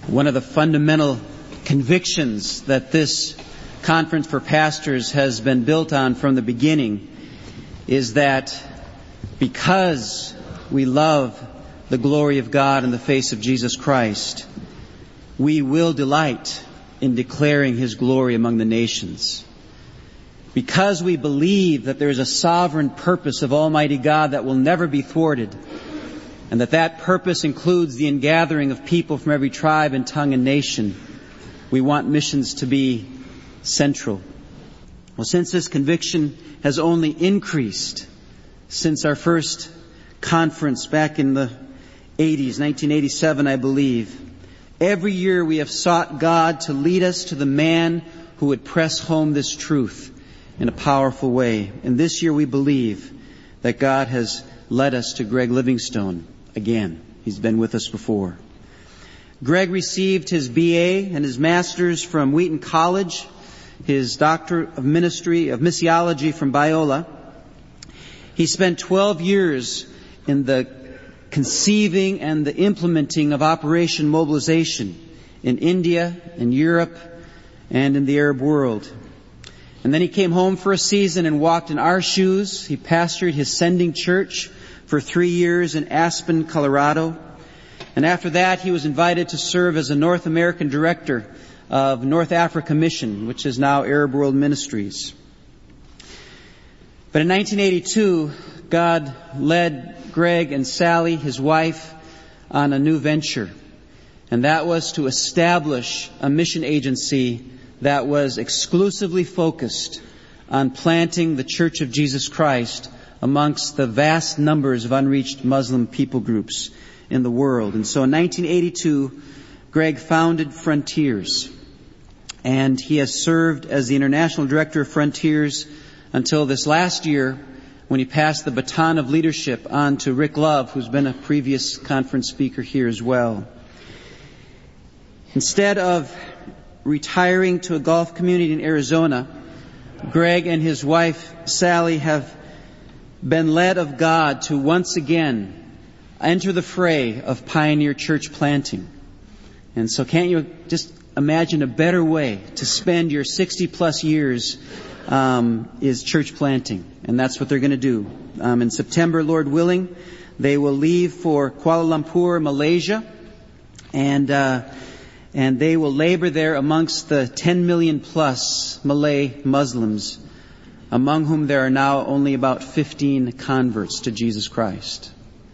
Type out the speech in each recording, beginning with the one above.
One of the fundamental convictions that this Conference for Pastors has been built on from the beginning is that because we love the glory of God in the face of Jesus Christ, we will delight in declaring His glory among the nations. Because we believe that there is a sovereign purpose of Almighty God that will never be thwarted, and that purpose includes the ingathering of people from every tribe and tongue and nation, we want missions to be central. Well, since this conviction has only increased since our first conference back in the 80s, 1987, I believe, every year we have sought God to lead us to the man who would press home this truth in a powerful way. And this year we believe that God has led us to Greg Livingstone again. He's been with us before. Greg received his BA and his master's from Wheaton College, his Doctor of Missiology from Biola. He spent 12 years in the conceiving and the implementing of Operation Mobilization in India, in Europe, and in the Arab world. And then he came home for a season and walked in our shoes. He pastored his sending church for 3 years in Aspen, Colorado. And after that, he was invited to serve as a North American director of North Africa Mission, which is now Arab World Ministries. But in 1982, God led Greg and Sally, his wife, on a new venture. And that was to establish a mission agency that was exclusively focused on planting the Church of Jesus Christ amongst the vast numbers of unreached Muslim people groups in the world. And so in 1982, Greg founded Frontiers. And he has served as the International Director of Frontiers until this last year, when he passed the baton of leadership on to Rick Love, who's been a previous conference speaker here as well. Instead of retiring to a golf community in Arizona, Greg and his wife Sally have been led of God to once again enter the fray of pioneer church planting. And so can't you just imagine a better way to spend your 60 plus years is church planting. And that's what they're going to do. In September, Lord willing, they will leave for Kuala Lumpur, Malaysia. And they will labor there amongst the 10 million plus Malay Muslims, among whom there are now only about 15 converts to Jesus Christ.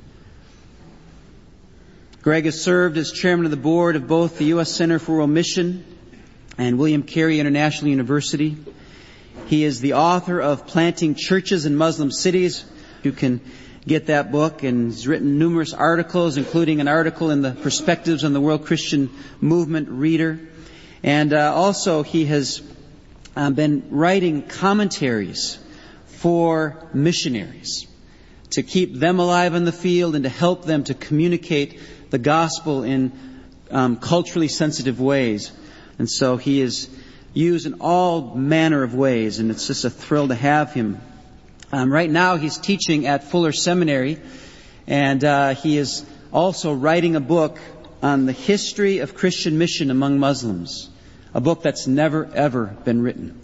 Greg has served as chairman of the board of both the U.S. Center for World Mission and William Carey International University. He is the author of Planting Churches in Muslim Cities. You can get that book, and he's written numerous articles, including an article in the Perspectives on the World Christian Movement Reader. And also he has been writing commentaries for missionaries to keep them alive in the field and to help them to communicate the gospel in culturally sensitive ways. And so he is used in all manner of ways, and it's just a thrill to have him. Right now he's teaching at Fuller Seminary, and he is also writing a book on the history of Christian mission among Muslims, a book that's never ever been written.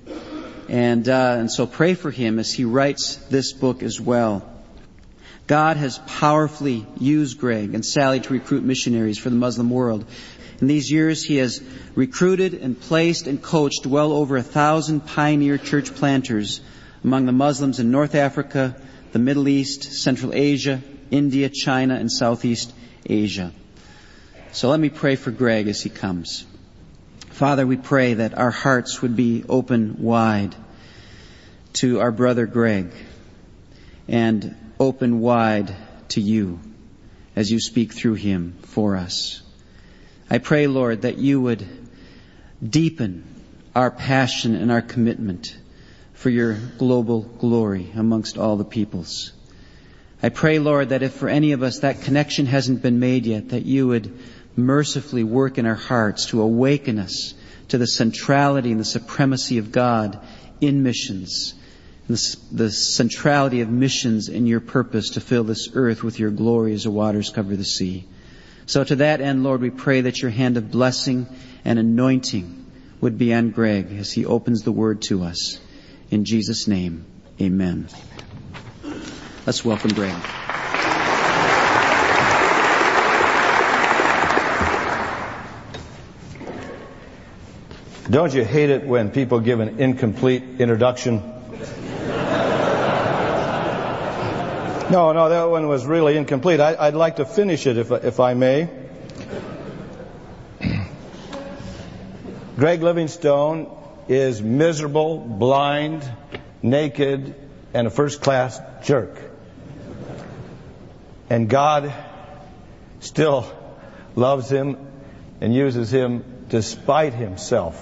And so pray for him as he writes this book as well. God has powerfully used Greg and Sally to recruit missionaries for the Muslim world. In these years, he has recruited and placed and coached well over 1,000 pioneer church planters among the Muslims in North Africa, the Middle East, Central Asia, India, China, and Southeast Asia. So let me pray for Greg as he comes. Father, we pray that our hearts would be open wide to our brother Greg and open wide to you as you speak through him for us. I pray, Lord, that you would deepen our passion and our commitment for your global glory amongst all the peoples. I pray, Lord, that if for any of us that connection hasn't been made yet, that you would mercifully work in our hearts to awaken us to the centrality and the supremacy of God in missions, the centrality of missions in your purpose to fill this earth with your glory as the waters cover the sea. So to that end, Lord, we pray that your hand of blessing and anointing would be on Greg as he opens the Word to us. In Jesus' name, amen. Let's welcome Greg. Don't you hate it when people give an incomplete introduction? No, that one was really incomplete. I'd like to finish it if I may. Greg Livingstone is miserable, blind, naked, and a first-class jerk. And God still loves him and uses him despite himself.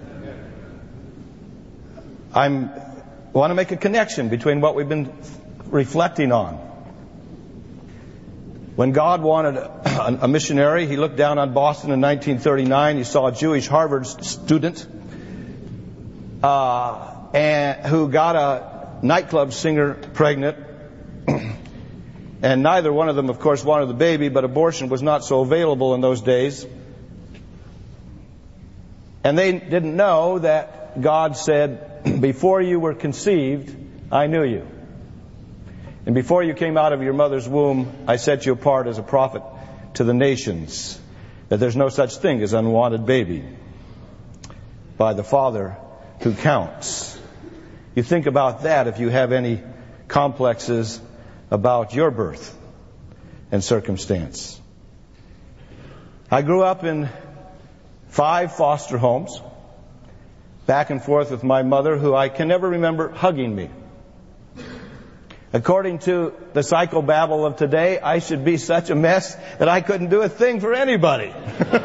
I want to make a connection between what we've been reflecting on. When God wanted a missionary, he looked down on Boston in 1939. He saw a Jewish Harvard student who got a nightclub singer pregnant. And neither one of them, of course, wanted the baby, but abortion was not so available in those days. And they didn't know that God said, before you were conceived, I knew you. And before you came out of your mother's womb, I set you apart as a prophet to the nations, that there's no such thing as unwanted baby by the Father who counts. You think about that if you have any complexes about your birth and circumstance. I grew up in 5 foster homes, back and forth with my mother, who I can never remember hugging me. According to the psychobabble of today, I should be such a mess that I couldn't do a thing for anybody.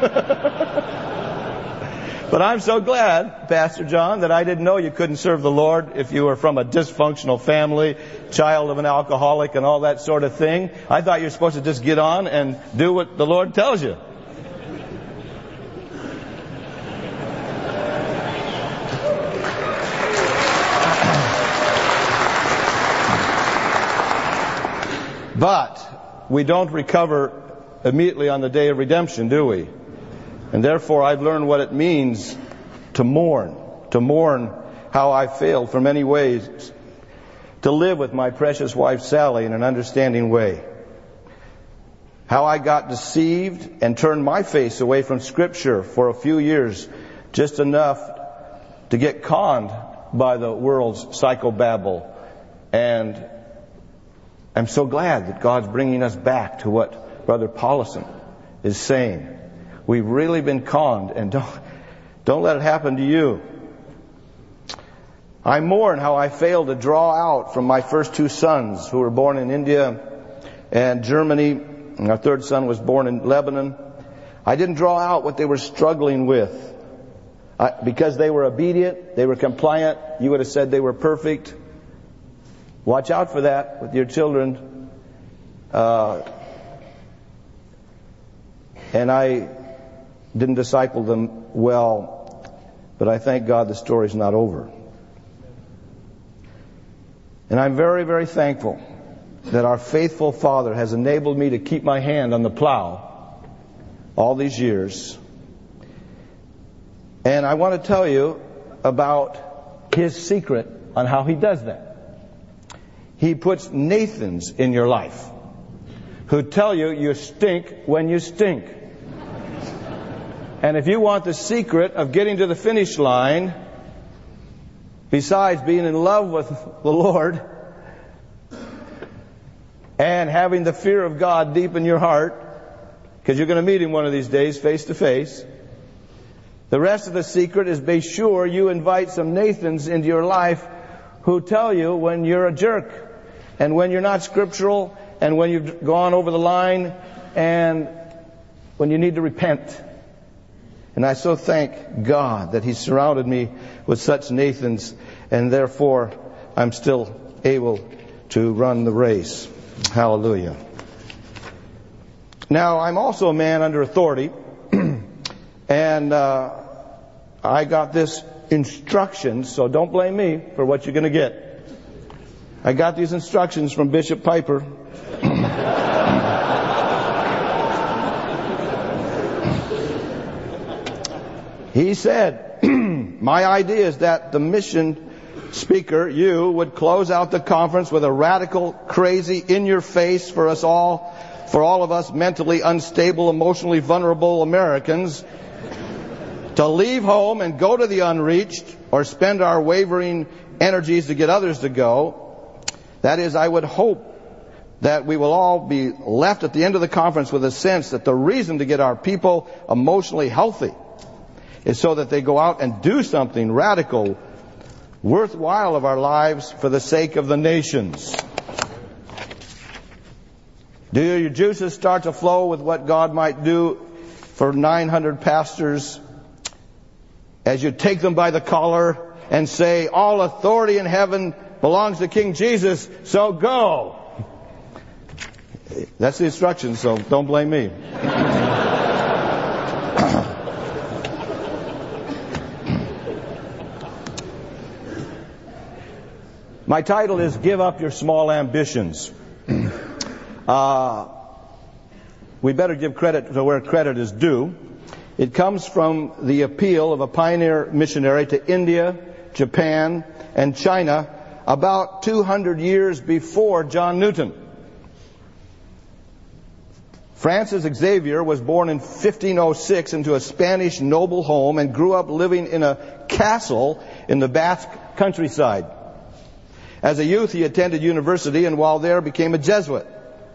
But I'm so glad, Pastor John, that I didn't know you couldn't serve the Lord if you were from a dysfunctional family, child of an alcoholic and all that sort of thing. I thought you were supposed to just get on and do what the Lord tells you. But we don't recover immediately on the day of redemption, do we? And therefore I've learned what it means to mourn how I failed for many ways, to live with my precious wife Sally in an understanding way. How I got deceived and turned my face away from Scripture for a few years, just enough to get conned by the world's psychobabble. And I'm so glad that God's bringing us back to what Brother Paulson is saying. We've really been conned, and don't let it happen to you. I mourn how I failed to draw out from my first 2 sons, who were born in India and Germany, and our 3rd son was born in Lebanon. I didn't draw out what they were struggling with. Because they were obedient, they were compliant, you would have said they were perfect. Watch out for that with your children. And I didn't disciple them well, but I thank God the story's not over. And I'm very, very thankful that our faithful Father has enabled me to keep my hand on the plow all these years. And I want to tell you about His secret on how He does that. He puts Nathans in your life who tell you you stink when you stink. And if you want the secret of getting to the finish line, besides being in love with the Lord and having the fear of God deep in your heart, because you're going to meet Him one of these days face to face, the rest of the secret is be sure you invite some Nathans into your life who tell you when you're a jerk and when you're not scriptural and when you've gone over the line and when you need to repent. And I so thank God that He surrounded me with such Nathans, and therefore I'm still able to run the race. Hallelujah. Now, I'm also a man under authority, and I got this instructions, so don't blame me for what you're going to get. I got these instructions from Bishop Piper. He said, my idea is that the mission speaker, you, would close out the conference with a radical, crazy, in-your-face for us all, for all of us mentally unstable, emotionally vulnerable Americans, to leave home and go to the unreached or spend our wavering energies to get others to go. That is, I would hope that we will all be left at the end of the conference with a sense that the reason to get our people emotionally healthy is so that they go out and do something radical, worthwhile of our lives for the sake of the nations. Do your juices start to flow with what God might do for 900 pastors as you take them by the collar and say, all authority in heaven belongs to King Jesus, so go? That's the instruction, so don't blame me. My title is Give Up Your Small Ambitions. We better give credit to where credit is due. It comes from the appeal of a pioneer missionary to India, Japan, and China about 200 years before John Newton. Francis Xavier was born in 1506 into a Spanish noble home and grew up living in a castle in the Basque countryside. As a youth, he attended university and while there became a Jesuit.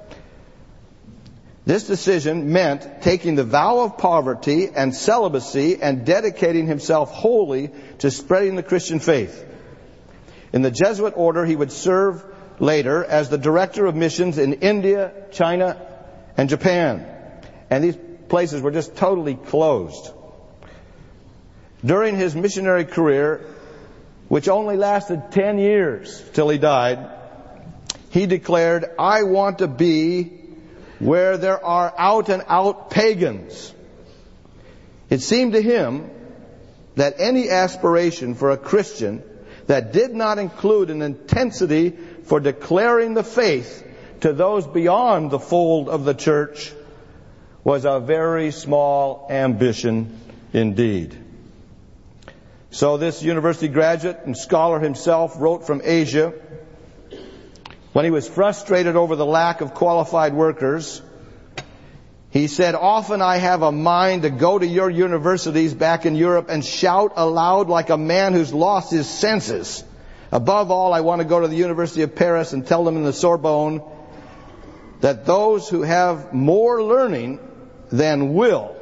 This decision meant taking the vow of poverty and celibacy and dedicating himself wholly to spreading the Christian faith. In the Jesuit order, he would serve later as the director of missions in India, China, and Japan. And these places were just totally closed. During his missionary career, which only lasted 10 years till he died, he declared, I want to be where there are out-and-out pagans. It seemed to him that any aspiration for a Christian that did not include an intensity for declaring the faith to those beyond the fold of the church was a very small ambition indeed. So this university graduate and scholar himself wrote from Asia. When he was frustrated over the lack of qualified workers, he said, often I have a mind to go to your universities back in Europe and shout aloud like a man who's lost his senses. Above all, I want to go to the University of Paris and tell them in the Sorbonne that those who have more learning than will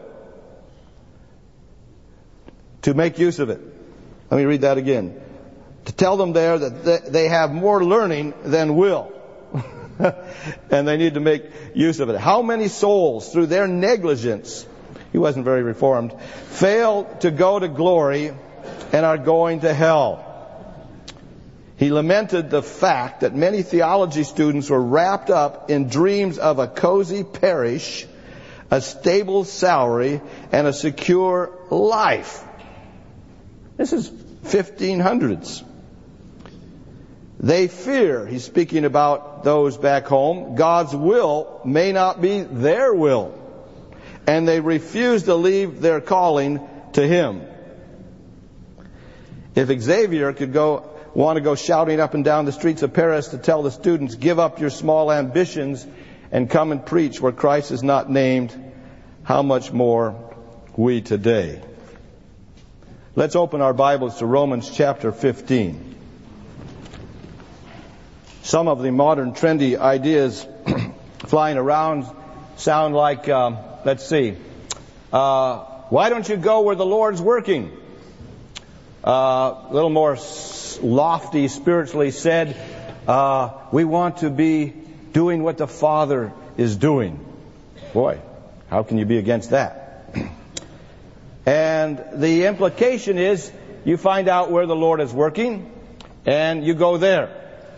to make use of it. Let me read that again. To tell them there that they have more learning than will. And they need to make use of it. How many souls, through their negligence, he wasn't very reformed, fail to go to glory and are going to hell? He lamented the fact that many theology students were wrapped up in dreams of a cozy parish, a stable salary, and a secure life. This is 1500s. They fear, he's speaking about those back home, God's will may not be their will. And they refuse to leave their calling to Him. If Xavier could want to go shouting up and down the streets of Paris to tell the students, give up your small ambitions and come and preach where Christ is not named, how much more we today? Let's open our Bibles to Romans chapter 15. Some of the modern trendy ideas flying around sound like, let's see, why don't you go where the Lord's working? A little more lofty, spiritually said, we want to be doing what the Father is doing. Boy, how can you be against that? And the implication is you find out where the Lord is working and you go there.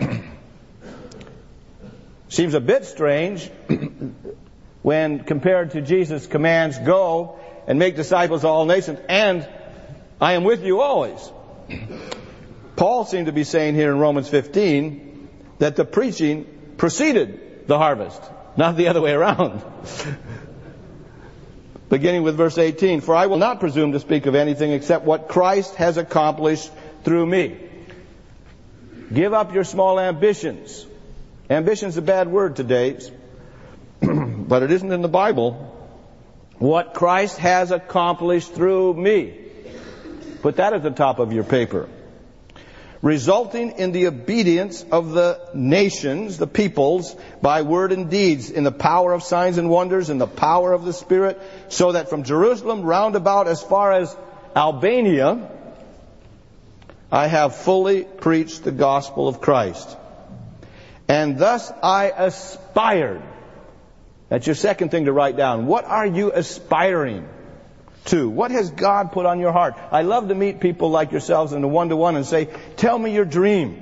Seems a bit strange when compared to Jesus' commands, go and make disciples of all nations, and I am with you always. Paul seemed to be saying here in Romans 15 that the preaching preceded the harvest, not the other way around. beginning with verse 18. For I will not presume to speak of anything except what Christ has accomplished through me. Give up your small ambitions. Ambition's a bad word today, but it isn't in the Bible. What Christ has accomplished through me. Put that at the top of your paper. Resulting in the obedience of the nations, the peoples, by word and deeds, in the power of signs and wonders, in the power of the Spirit, so that from Jerusalem round about as far as Albania, I have fully preached the gospel of Christ. And thus I aspired. That's your second thing to write down. What are you aspiring to? What has God put on your heart? I love to meet people like yourselves in a one-to-one and say, tell me your dream.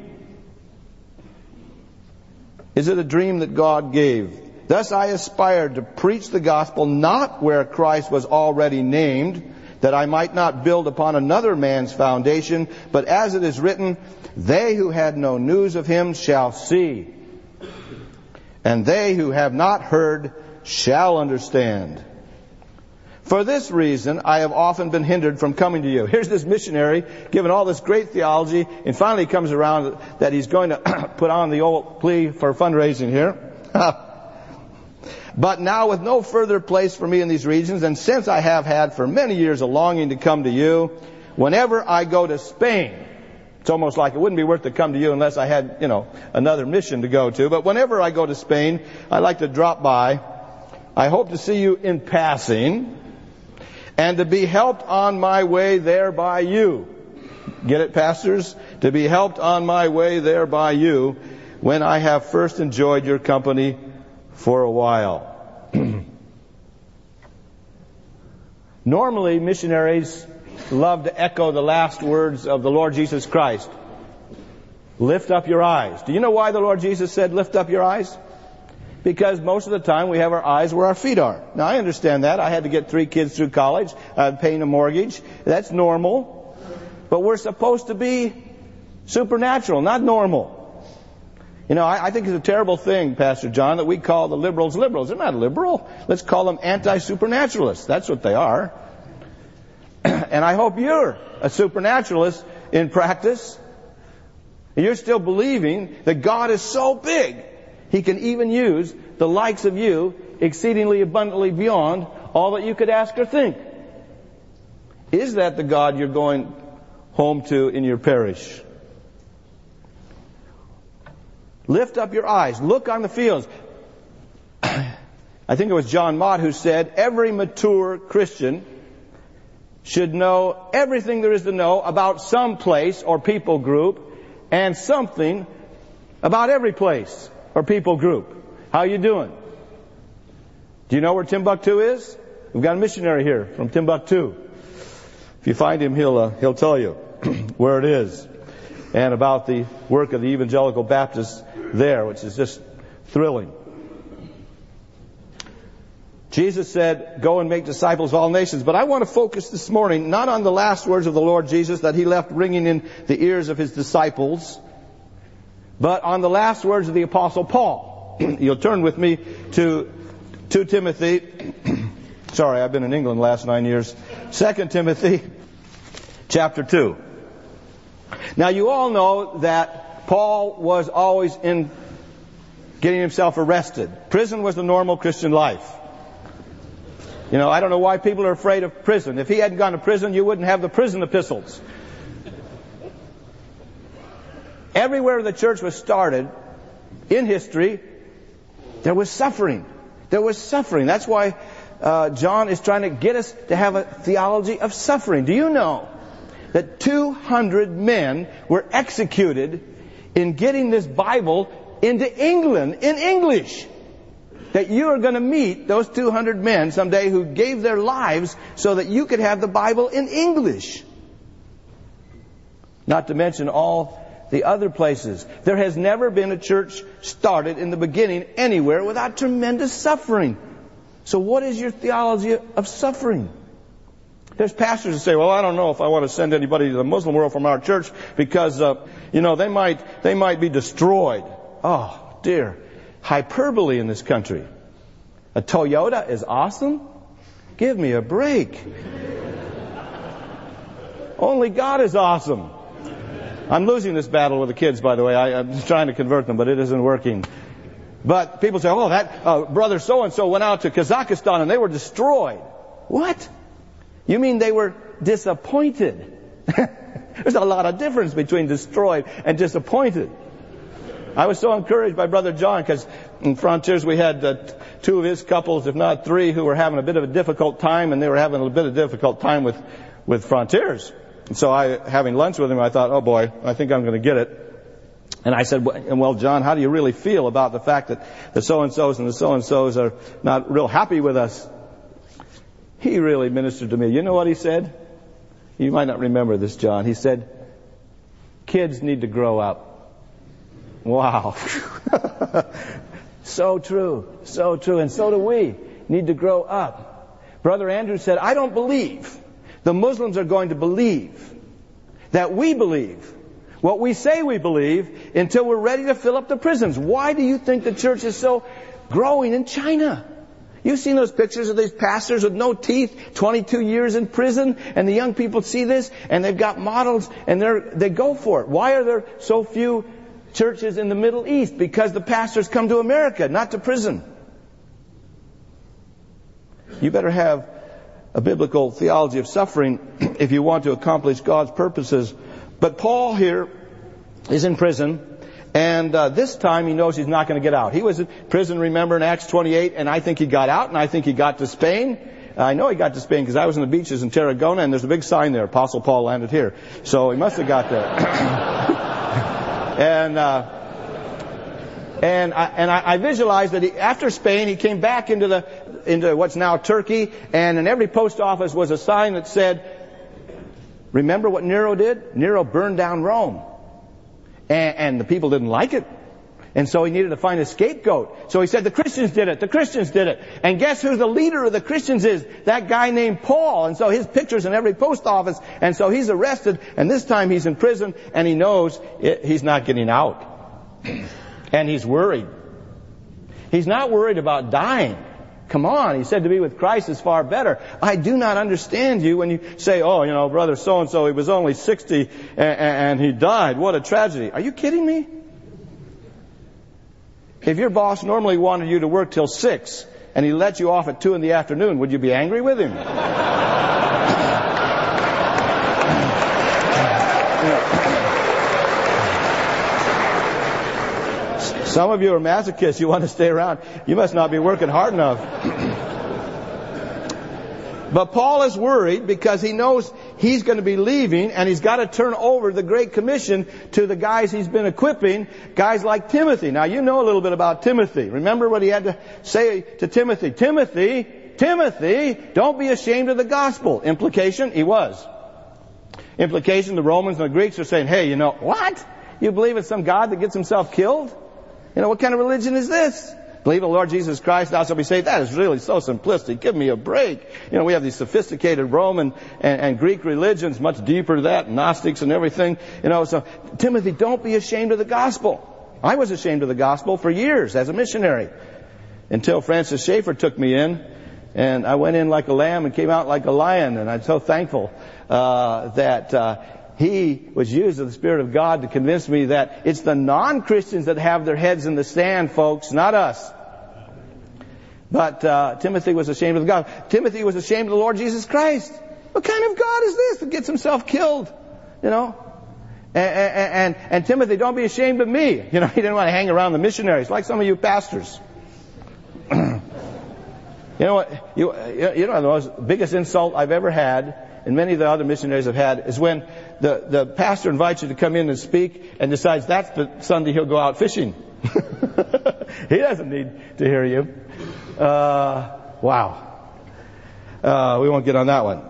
Is it a dream that God gave? Thus I aspired to preach the gospel not where Christ was already named, that I might not build upon another man's foundation, but as it is written, they who had no news of him shall see, and they who have not heard shall understand. For this reason, I have often been hindered from coming to you. Here's this missionary giving all this great theology, and finally comes around that he's going to put on the old plea for fundraising here. But now with no further place for me in these regions, and since I have had for many years a longing to come to you, whenever I go to Spain, it's almost like it wouldn't be worth to come to you unless I had, another mission to go to. But whenever I go to Spain, I like to drop by. I hope to see you in passing, and to be helped on my way there by you. Get it, pastors? To be helped on my way there by you when I have first enjoyed your company for a while. Normally, missionaries love to echo the last words of the Lord Jesus Christ. Lift up your eyes. Do you know why the Lord Jesus said, lift up your eyes? Because most of the time we have our eyes where our feet are. Now I understand that. I had to get 3 kids through college. I'm paying a mortgage. That's normal. But we're supposed to be supernatural, not normal. I think it's a terrible thing, Pastor John, that we call the liberals liberals. They're not liberal. Let's call them anti-supernaturalists. That's what they are. And I hope you're a supernaturalist in practice. You're still believing that God is so big, He can even use the likes of you exceedingly abundantly beyond all that you could ask or think. Is that the God you're going home to in your parish? Lift up your eyes. Look on the fields. I think it was John Mott who said, every mature Christian should know everything there is to know about some place or people group, and something about every place or people group. How you doing? Do you know where Timbuktu is? We've got a missionary here from Timbuktu. If you find him, he'll tell you where it is, and about the work of the evangelical Baptists there, which is just thrilling. Jesus said, go and make disciples of all nations. But I want to focus this morning not on the last words of the Lord Jesus that He left ringing in the ears of His disciples, but on the last words of the Apostle Paul. You'll turn with me to 2 Timothy. Sorry, I've been in England the last 9 years. 2 Timothy chapter 2. Now you all know that Paul was always in getting himself arrested. Prison was the normal Christian life. I don't know why people are afraid of prison. If he hadn't gone to prison, you wouldn't have the prison epistles. Everywhere the church was started in history, there was suffering. There was suffering. That's why John is trying to get us to have a theology of suffering. Do you know that 200 men were executed in getting this Bible into England in English? That you are going to meet those 200 men someday who gave their lives so that you could have the Bible in English. Not to mention all the other places. There has never been a church started in the beginning anywhere without tremendous suffering. So what is your theology of suffering? There's pastors who say, well, I don't know if I want to send anybody to the Muslim world from our church because, they might be destroyed. Oh, dear. Hyperbole in this country. A Toyota is awesome. Give me a break. Only God is awesome. I'm losing this battle with the kids, by the way. I'm trying to convert them, but it isn't working. But people say, oh, that brother so-and-so went out to Kazakhstan and they were destroyed. What? You mean they were disappointed? There's a lot of difference between destroyed and disappointed. I was so encouraged by Brother John because in Frontiers we had two of his couples, if not three, who were having a bit of a difficult time, and they were having a bit of a difficult time with Frontiers. And so having lunch with him, I thought, oh boy, I think I'm going to get it. And I said, well, John, how do you really feel about the fact that the so-and-sos and the so-and-sos are not real happy with us? He really ministered to me. You know what he said? You might not remember this, John. He said, kids need to grow up. Wow. So true. So true. And so do we need to grow up. Brother Andrew said, I don't believe the Muslims are going to believe that we believe what we say we believe until we're ready to fill up the prisons. Why do you think the church is so growing in China? You've seen those pictures of these pastors with no teeth, 22 years in prison, and the young people see this, and they've got models, and they go for it. Why are there so few churches in the Middle East? Because the pastors come to America, not to prison. You better have a biblical theology of suffering if you want to accomplish God's purposes. But Paul here is in prison. And this time he knows he's not going to get out. He was in prison, remember, in Acts 28, and I think he got out, and I think he got to Spain. I know he got to Spain because I was on the beaches in Tarragona, and there's a big sign there, Apostle Paul landed here. So he must have got there. And I visualized that after Spain, he came back into what's now Turkey, and in every post office was a sign that said, remember what Nero did? Nero burned down Rome. And the people didn't like it. And so he needed to find a scapegoat. So he said, the Christians did it. The Christians did it. And guess who the leader of the Christians is? That guy named Paul. And so his picture's in every post office. And so he's arrested. And this time he's in prison. And he knows he's not getting out. And he's worried. He's not worried about dying. Come on, he said to be with Christ is far better. I do not understand you when you say, oh, you know, brother so-and-so, he was only 60 and he died. What a tragedy. Are you kidding me? If your boss normally wanted you to work till 6 and he let you off at 2 in the afternoon, would you be angry with him? Some of you are masochists. You want to stay around. You must not be working hard enough. But Paul is worried because he knows he's going to be leaving and he's got to turn over the Great Commission to the guys he's been equipping, guys like Timothy. Now, you know a little bit about Timothy. Remember what he had to say to Timothy? Timothy, don't be ashamed of the gospel. Implication, he was. Implication, the Romans and the Greeks are saying, hey, you know, what? You believe in some God that gets himself killed? You know, what kind of religion is this? Believe in the Lord Jesus Christ, thou shalt be saved. That is really so simplistic. Give me a break. You know, we have these sophisticated Roman and Greek religions, much deeper than that, Gnostics and everything. You know, so, Timothy, don't be ashamed of the gospel. I was ashamed of the gospel for years as a missionary. Until Francis Schaeffer took me in, and I went in like a lamb and came out like a lion, and I'm so thankful that he was used of the Spirit of God to convince me that it's the non-Christians that have their heads in the sand, folks, not us. But Timothy was ashamed of God. Timothy was ashamed of the Lord Jesus Christ. What kind of God is this that gets himself killed? You know? And Timothy, don't be ashamed of me. You know, he didn't want to hang around the missionaries like some of you pastors. You know what? You know the most biggest insult I've ever had, and many of the other missionaries have had, is when the pastor invites you to come in and speak and decides that's the Sunday he'll go out fishing. He doesn't need to hear you. Wow. We won't get on that one.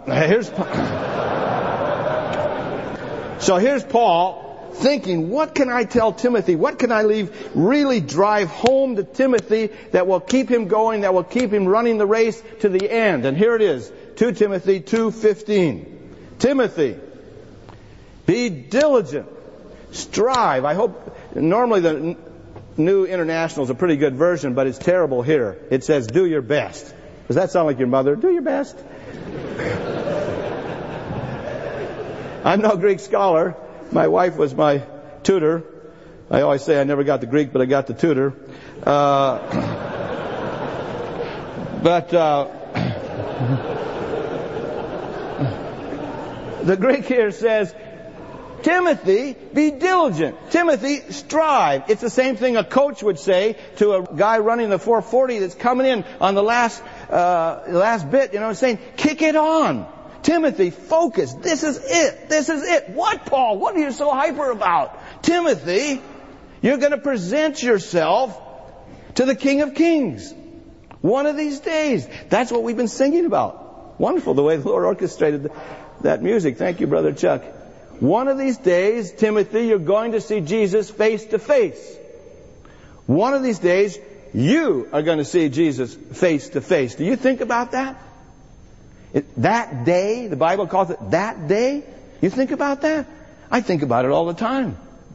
So here's Paul thinking, what can I tell Timothy? What can I really drive home to Timothy that will keep him going, that will keep him running the race to the end? And here it is, 2 Timothy 2:15. Timothy, be diligent, strive. I hope, normally the New International is a pretty good version, but it's terrible here. It says, do your best. Does that sound like your mother? Do your best. I'm no Greek scholar. My wife was my tutor. I always say I never got the Greek, but I got the tutor. The Greek here says, Timothy, be diligent. Timothy, strive. It's the same thing a coach would say to a guy running the 440 that's coming in on the last bit, saying, kick it on. Timothy, focus. This is it. This is it. What, Paul? What are you so hyper about? Timothy, you're going to present yourself to the King of Kings one of these days. That's what we've been singing about. Wonderful the way the Lord orchestrated that music. Thank you, Brother Chuck. One of these days, Timothy, you're going to see Jesus face to face. One of these days, you are going to see Jesus face to face. Do you think about that? That day, the Bible calls it that day. You think about that? I think about it all the time.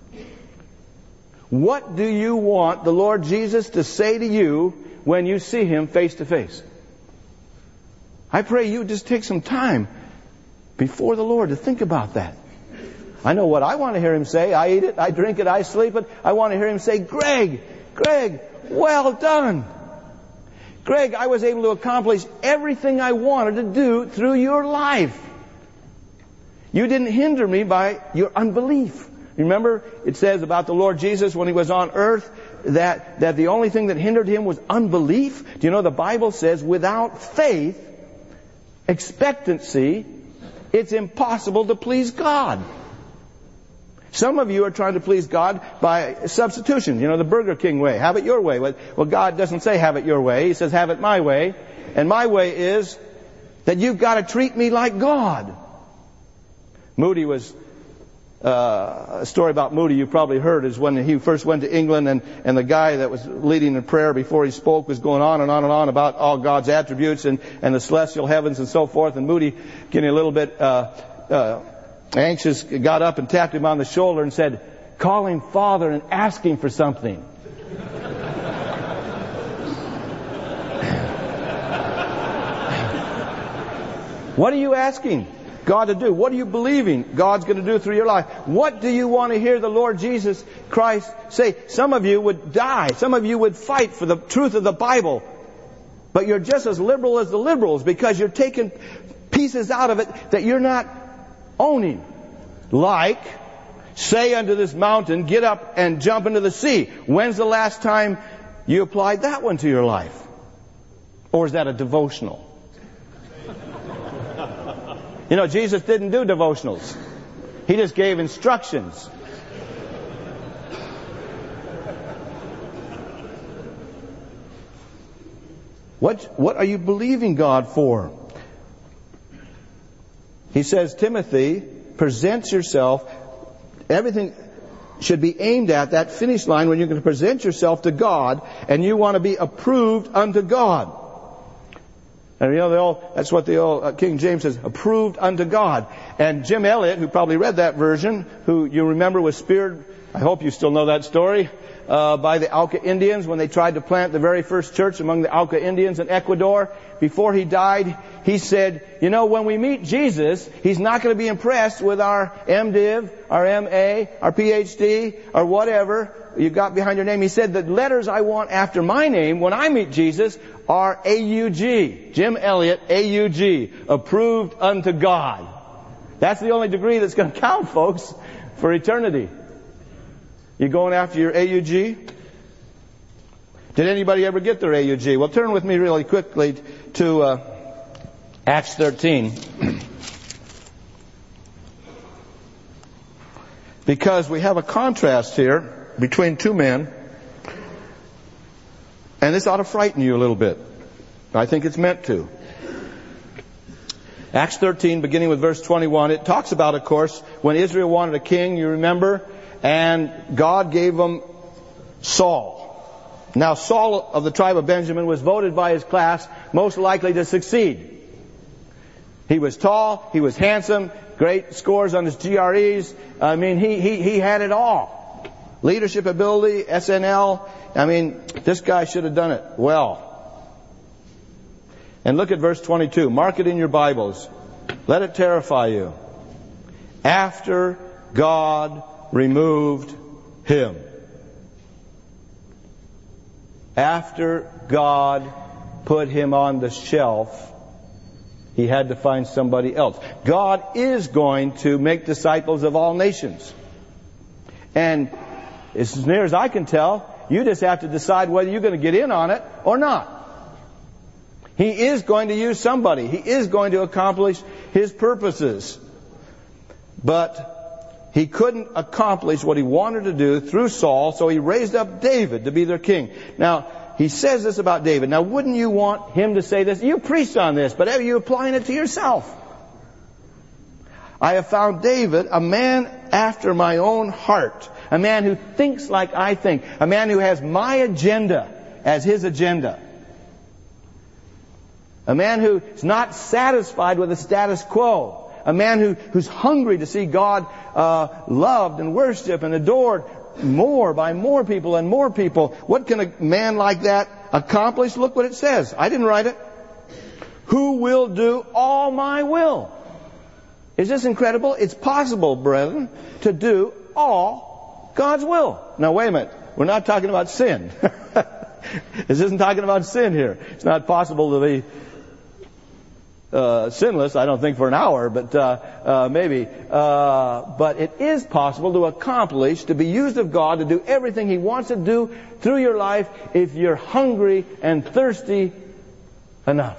What do you want the Lord Jesus to say to you when you see Him face to face? I pray you just take some time before the Lord to think about that. I know what I want to hear Him say. I eat it, I drink it, I sleep it. I want to hear Him say, Greg, well done. Greg, I was able to accomplish everything I wanted to do through your life. You didn't hinder me by your unbelief. Remember, it says about the Lord Jesus when He was on earth that the only thing that hindered Him was unbelief. Do you know the Bible says without faith, expectancy, it's impossible to please God. Some of you are trying to please God by substitution. The Burger King way. Have it your way. Well, God doesn't say have it your way. He says have it my way. And my way is that you've got to treat me like God. Moody was... a story about Moody you probably heard is when he first went to England and the guy that was leading in prayer before he spoke was going on and on and on about all God's attributes and the celestial heavens and so forth. And Moody, getting a little bit anxious, got up and tapped him on the shoulder and said, call him Father and ask him for something. What are you asking God to do? What are you believing God's going to do through your life? What do you want to hear the Lord Jesus Christ say? Some of you would die. Some of you would fight for the truth of the Bible. But you're just as liberal as the liberals because you're taking pieces out of it that you're not owning. Like, say unto this mountain, get up and jump into the sea. When's the last time you applied that one to your life? Or is that a devotional? Jesus didn't do devotionals. He just gave instructions. What are you believing God for? He says, Timothy, present yourself. Everything should be aimed at that finish line when you're going to present yourself to God and you want to be approved unto God. And that's what the old King James says, approved unto God. And Jim Elliot, who probably read that version, who you remember was speared, I hope you still know that story, by the Auca Indians when they tried to plant the very first church among the Auca Indians in Ecuador. Before he died, he said, when we meet Jesus, He's not going to be impressed with our MDiv, our MA, our PhD, or whatever you got behind your name. He said, the letters I want after my name when I meet Jesus are AUG. Jim Elliot, AUG. Approved unto God. That's the only degree that's going to count, folks, for eternity. You going after your AUG? Did anybody ever get their AUG? Well, turn with me really quickly to Acts 13. Because we have a contrast here between two men. And this ought to frighten you a little bit. I think it's meant to. Acts 13, beginning with verse 21, it talks about, of course, when Israel wanted a king, you remember, and God gave them Saul. Now, Saul of the tribe of Benjamin was voted by his class most likely to succeed. He was tall, he was handsome, great scores on his GREs. I mean, he had it all. Leadership ability, SNL. I mean, this guy should have done it well. And look at verse 22. Mark it in your Bibles. Let it terrify you. After God removed him. After God put him on the shelf, he had to find somebody else. God is going to make disciples of all nations. And as near as I can tell, you just have to decide whether you're going to get in on it or not. He is going to use somebody. He is going to accomplish his purposes. But he couldn't accomplish what he wanted to do through Saul, so he raised up David to be their king. Now, he says this about David. Now, wouldn't you want him to say this? You preached on this, but are you applying it to yourself? I have found David a man after my own heart. A man who thinks like I think. A man who has my agenda as his agenda. A man who is not satisfied with the status quo. A man who's hungry to see God loved and worshipped and adored more by more people and more people. What can a man like that accomplish? Look what it says. I didn't write it. Who will do all my will? Is this incredible? It's possible, brethren, to do all God's will. Now wait a minute. We're not talking about sin. This isn't talking about sin here. It's not possible to be sinless, I don't think, for an hour, but maybe. But it is possible to accomplish, to be used of God, to do everything He wants to do through your life if you're hungry and thirsty enough.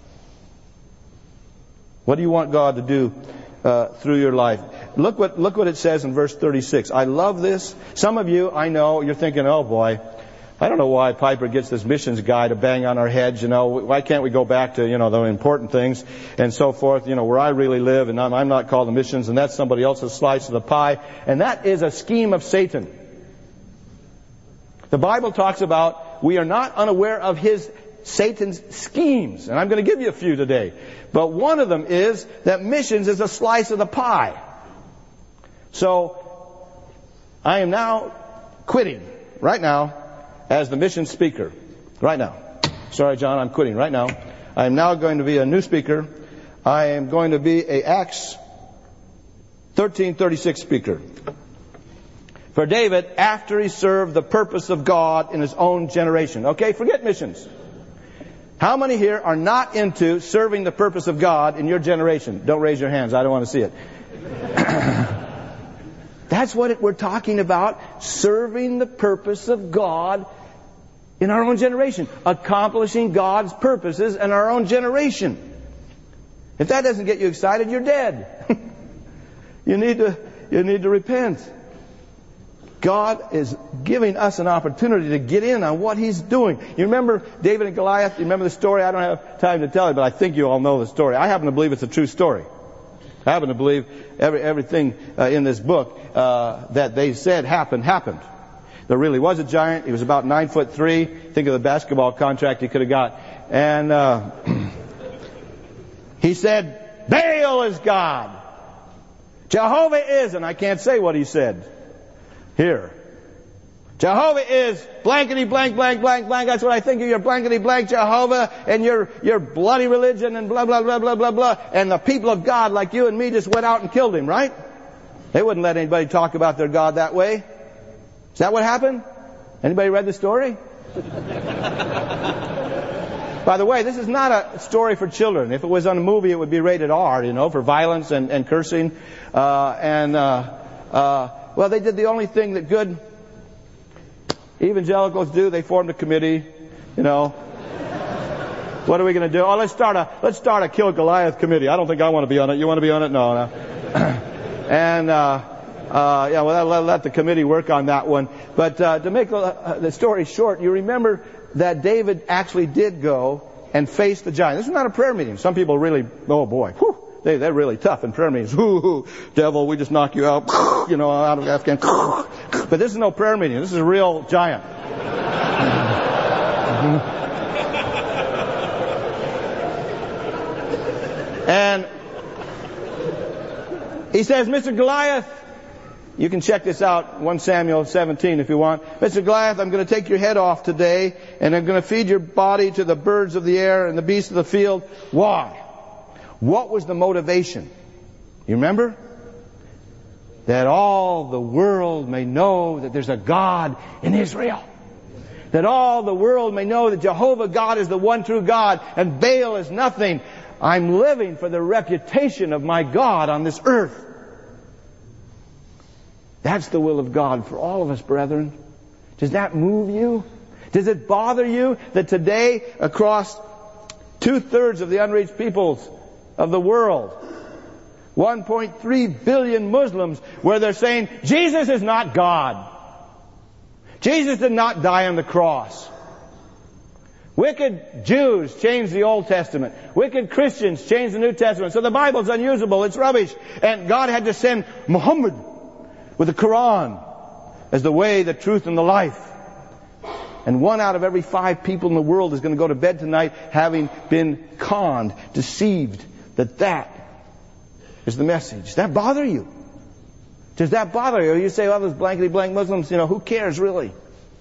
What do you want God to do through your life? Look what it says in verse 36. I love this. Some of you, I know, you're thinking, oh boy, I don't know why Piper gets this missions guy to bang on our heads, why can't we go back to, the important things and so forth, where I really live, and I'm not called to missions, and that's somebody else's slice of the pie. And that is a scheme of Satan. The Bible talks about we are not unaware of Satan's schemes, and I'm going to give you a few today. But one of them is that missions is a slice of the pie. So, I am now quitting, right now, as the mission speaker. Right now. Sorry, John, I'm quitting right now. I am now going to be a new speaker. I am going to be a Acts 13:36 speaker. For David, after he served the purpose of God in his own generation. Okay, forget missions. How many here are not into serving the purpose of God in your generation? Don't raise your hands. I don't want to see it. That's what we're talking about. Serving the purpose of God in our own generation. Accomplishing God's purposes in our own generation. If that doesn't get you excited, you're dead. You need to repent. God is giving us an opportunity to get in on what He's doing. You remember David and Goliath? You remember the story? I don't have time to tell it, but I think you all know the story. I happen to believe it's a true story. I happen to believe everything in this book that they said happened. There really was a giant. He was about 9'3". Think of the basketball contract he could have got. And he said, Baal is God. Jehovah is, and I can't say what he said here. Jehovah is blankety blank blank blank blank. That's what I think of your blankety blank Jehovah and your bloody religion and blah blah blah blah blah blah. And the people of God like you and me just went out and killed him, right? They wouldn't let anybody talk about their God that way. Is that what happened? Anybody read the story? By the way, this is not a story for children. If it was on a movie, it would be rated R, for violence and cursing. Well, they did the only thing that good evangelicals do. They formed a committee, What are we going to do? Oh, let's start a Kill Goliath committee. I don't think I want to be on it. You want to be on it? No. And, let the committee work on that one. But, to make the story short, you remember that David actually did go and face the giant. This is not a prayer meeting. Some people really, oh boy, whew, they're really tough in prayer meetings. Hoo, devil, we just knock you out, out of Afghan. But this is no prayer meeting. This is a real giant. And he says, Mr. Goliath, You can check this out, 1 Samuel 17 if you want. Mr. Goliath, I'm going to take your head off today, and I'm going to feed your body to the birds of the air and the beasts of the field. Why? What was the motivation? You remember? That all the world may know that there's a God in Israel. That all the world may know that Jehovah God is the one true God and Baal is nothing. I'm living for the reputation of my God on this earth. That's the will of God for all of us, brethren. Does that move you? Does it bother you that today, across 2/3 of the unreached peoples of the world, 1.3 billion Muslims, where they're saying, Jesus is not God. Jesus did not die on the cross. Wicked Jews changed the Old Testament. Wicked Christians changed the New Testament. So the Bible's unusable. It's rubbish. And God had to send Muhammad with the Quran as the way, the truth, and the life. And 1 out of every 5 people in the world is going to go to bed tonight having been conned, deceived, that is the message. Does that bother you? Does that bother you? You say, well, those blankety blank Muslims, who cares really?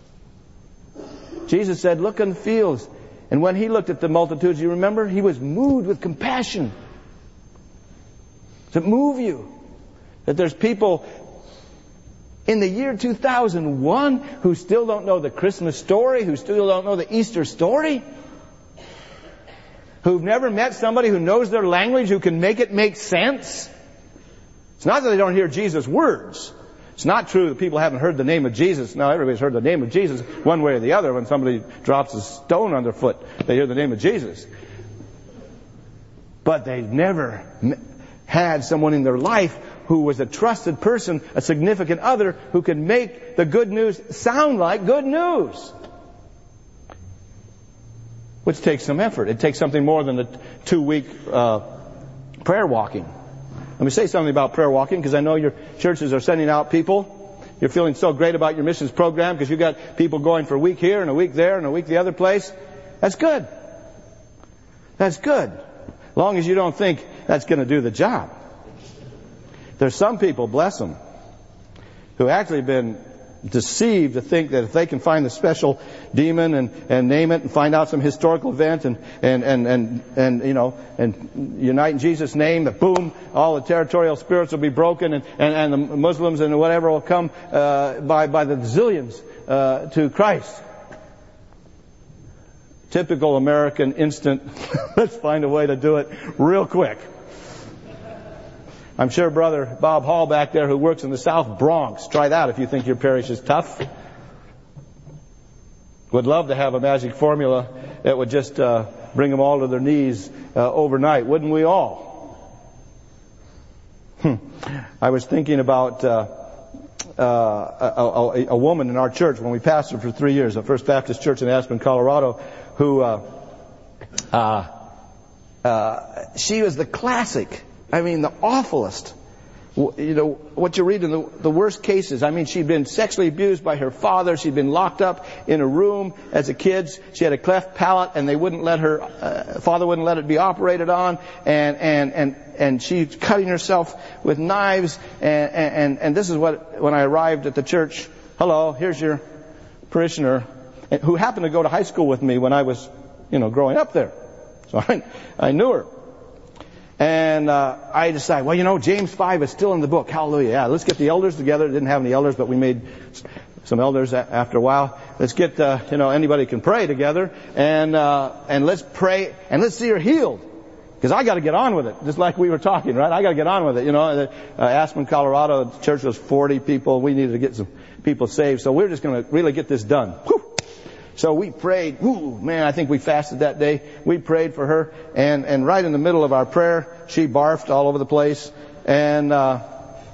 Jesus said, look in the fields. And when He looked at the multitudes, you remember? He was moved with compassion. Does it move you? That there's people in the year 2001 who still don't know the Christmas story, who still don't know the Easter story, who've never met somebody who knows their language, who can make it make sense. It's not that they don't hear Jesus' words. It's not true that people haven't heard the name of Jesus. No, everybody's heard the name of Jesus one way or the other. When somebody drops a stone on their foot, they hear the name of Jesus. But they've never had someone in their life who was a trusted person, a significant other, who could make the good news sound like good news. Which takes some effort. It takes something more than a 2-week prayer walking. Let me say something about prayer walking, because I know your churches are sending out people. You're feeling so great about your missions program because you've got people going for a week here and a week there and a week the other place. That's good. That's good. As long as you don't think that's going to do the job. There's some people, bless them, who actually been deceived to think that if they can find the special demon and name it and find out some historical event and unite in Jesus' name, that boom, all the territorial spirits will be broken and the Muslims and whatever will come by the zillions to Christ. Typical American instant, let's find a way to do it real quick. I'm sure Brother Bob Hall back there who works in the South Bronx, try that if you think your parish is tough. Would love to have a magic formula that would just bring them all to their knees overnight, wouldn't we all? I was thinking about a woman in our church when we pastored for 3 years, the First Baptist Church in Aspen, Colorado, who she was the classic. I mean, the awfulest. What you read in the worst cases. I mean, she'd been sexually abused by her father. She'd been locked up in a room as a kid. She had a cleft palate, and they wouldn't let her. Father wouldn't let it be operated on, and she's cutting herself with knives. And this is what, when I arrived at the church. Hello, here's your parishioner, who happened to go to high school with me when I was, growing up there. So I knew her. And I decided, James 5 is still in the book. Hallelujah. Yeah, let's get the elders together. Didn't have any elders, but we made some elders after a while. Let's get, anybody can pray together. And let's pray and let's see her healed. Because I got to get on with it. Just like we were talking, right? I got to get on with it. Aspen, Colorado, the church was 40 people. We needed to get some people saved. So we're just going to really get this done. Whew. So we prayed. I think we fasted that day. We prayed for her. And right in the middle of our prayer, she barfed all over the place. And the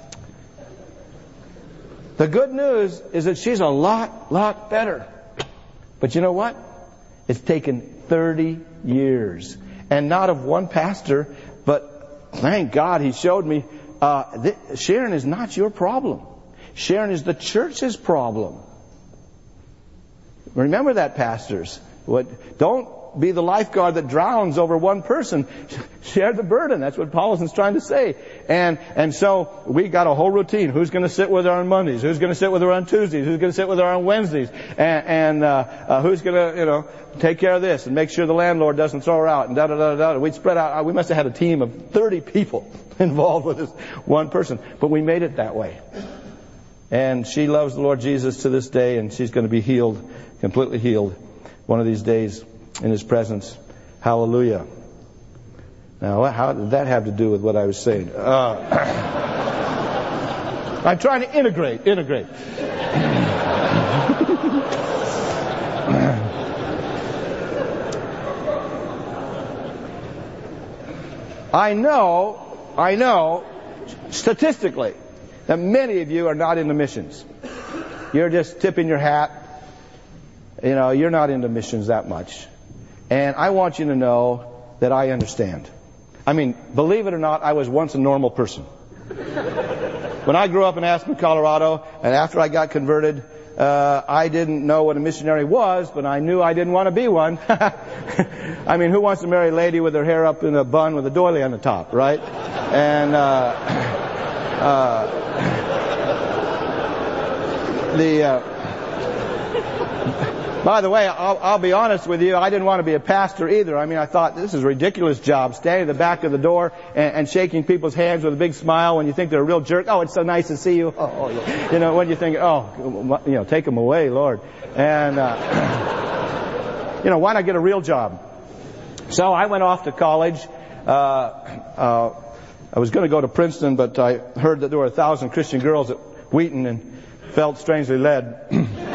good news is that she's a lot better. But you know what? It's taken 30 years. And not of one pastor, but thank God he showed me, Sharon is not your problem. Sharon is the church's problem. Remember that, pastors. Don't be the lifeguard that drowns over one person. Share the burden. That's what Paul is trying to say. And so we got a whole routine. Who's going to sit with her on Mondays? Who's going to sit with her on Tuesdays? Who's going to sit with her on Wednesdays? And who's going to, take care of this and make sure the landlord doesn't throw her out and da-da-da-da-da. We'd spread out. We must have had a team of 30 people involved with this one person. But we made it that way. And she loves the Lord Jesus to this day, and she's going to be healed, completely healed, one of these days in His presence. Hallelujah. Now, how did that have to do with what I was saying? I'm trying to integrate. I know, statistically, that many of you are not into missions. You're just tipping your hat. You're not into missions that much. And I want you to know that I understand. I mean, believe it or not, I was once a normal person. When I grew up in Aspen, Colorado, and after I got converted, I didn't know what a missionary was, but I knew I didn't want to be one. I mean, who wants to marry a lady with her hair up in a bun with a doily on the top, right? And by the way, I'll be honest with you, I didn't want to be a pastor either. I mean, I thought, this is a ridiculous job, standing at the back of the door and shaking people's hands with a big smile when you think they're a real jerk. Oh, it's so nice to see you. When you think, take them away, Lord. And, why not get a real job? So I went off to college. I was going to go to Princeton, but I heard that there were 1,000 Christian girls at Wheaton and felt strangely led.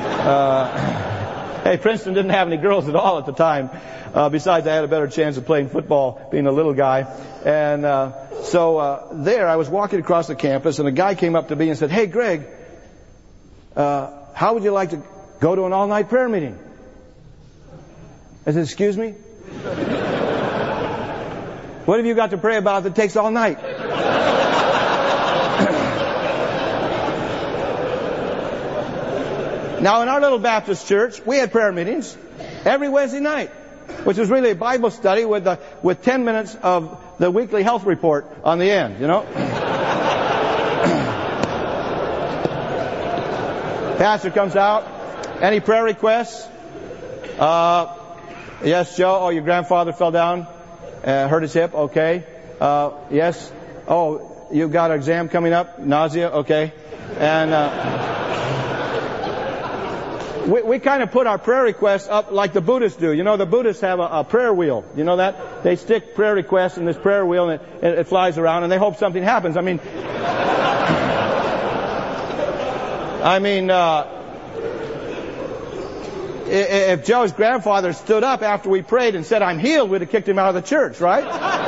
Hey, Princeton didn't have any girls at all at the time. Besides, I had a better chance of playing football being a little guy. And so there, I was walking across the campus, and a guy came up to me and said, "Hey, Greg, how would you like to go to an all-night prayer meeting?" I said, "Excuse me? What have you got to pray about that takes all night?" Now, in our little Baptist church, we had prayer meetings every Wednesday night, which was really a Bible study with 10 minutes of the weekly health report on the end, Pastor comes out. Any prayer requests? Yes, Joe. Oh, your grandfather fell down, hurt his hip. Okay. Yes. Oh, you've got an exam coming up. Nausea. Okay. And we kind of put our prayer requests up like the Buddhists do. The Buddhists have a prayer wheel. You know that? They stick prayer requests in this prayer wheel, and it flies around, and they hope something happens. If Joe's grandfather stood up after we prayed and said, "I'm healed," we'd have kicked him out of the church, right?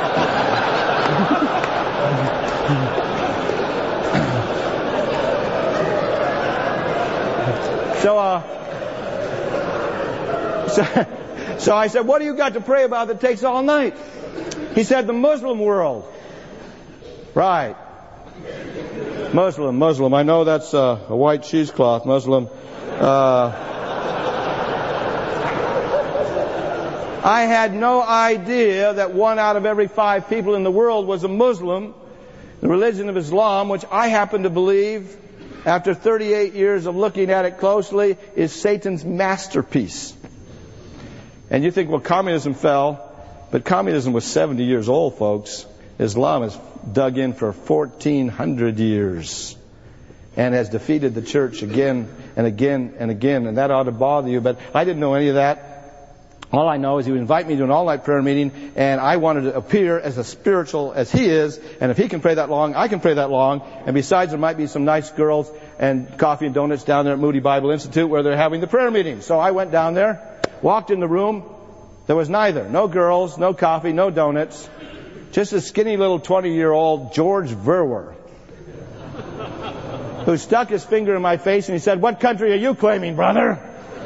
So I said, "What do you got to pray about that takes all night?" He said, "The Muslim world." Right. Muslim. I know that's a white cheesecloth, Muslim. I had no idea that 1 out of every 5 people in the world was a Muslim. The religion of Islam, which I happen to believe, after 38 years of looking at it closely, is Satan's masterpiece. And you think, well, communism fell, but communism was 70 years old, folks. Islam has dug in for 1,400 years and has defeated the church again and again and again, and that ought to bother you, but I didn't know any of that. All I know is he would invite me to an all-night prayer meeting, and I wanted to appear as as spiritual as he is, and if he can pray that long, I can pray that long, and besides there might be some nice girls and coffee and donuts down there at Moody Bible Institute where they're having the prayer meeting. So I went down there, walked in the room. There was neither. No girls, no coffee, no donuts. Just a skinny little 20-year-old George Verwer, who stuck his finger in my face and he said, "What country are you claiming, brother?"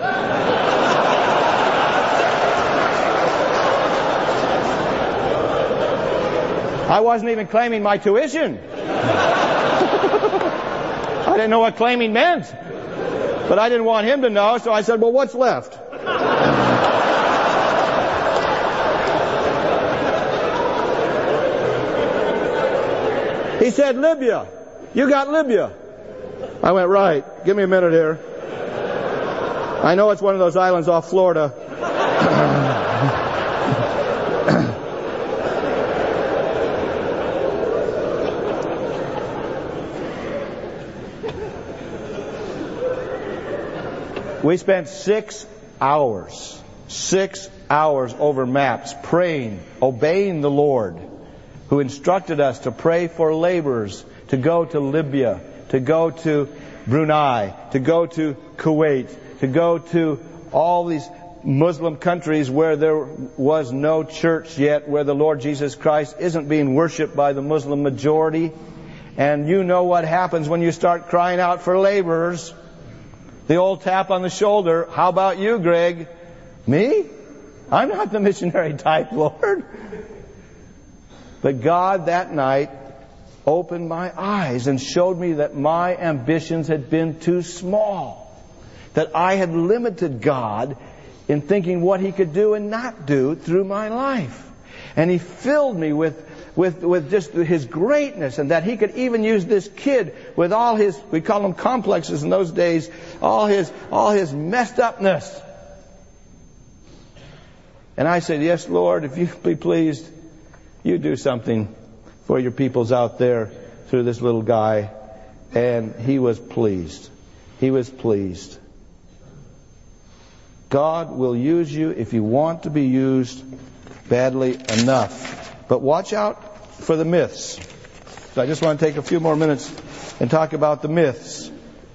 I wasn't even claiming my tuition. I didn't know what claiming meant. But I didn't want him to know, so I said, "Well, what's left?" He said, Libya. You got Libya. I went, right. Give me a minute here. I know it's one of those islands off Florida. We spent 6 hours over maps, praying, obeying the Lord, who instructed us to pray for laborers, to go to Libya, to go to Brunei, to go to Kuwait, to go to all these Muslim countries where there was no church yet, where the Lord Jesus Christ isn't being worshipped by the Muslim majority. And you know what happens when you start crying out for laborers. The old tap on the shoulder. How about you, Greg? Me? I'm not the missionary type, Lord. But God that night opened my eyes and showed me that my ambitions had been too small. That I had limited God in thinking what He could do and not do through my life. And He filled me with just His greatness, and that He could even use this kid with all his, we call them complexes in those days, all his messed upness. And I said, yes, Lord, if you be pleased, you do something for your peoples out there through this little guy. And He was pleased. He was pleased. God will use you if you want to be used badly enough. But watch out for the myths. So I just want to take a few more minutes and talk about the myths.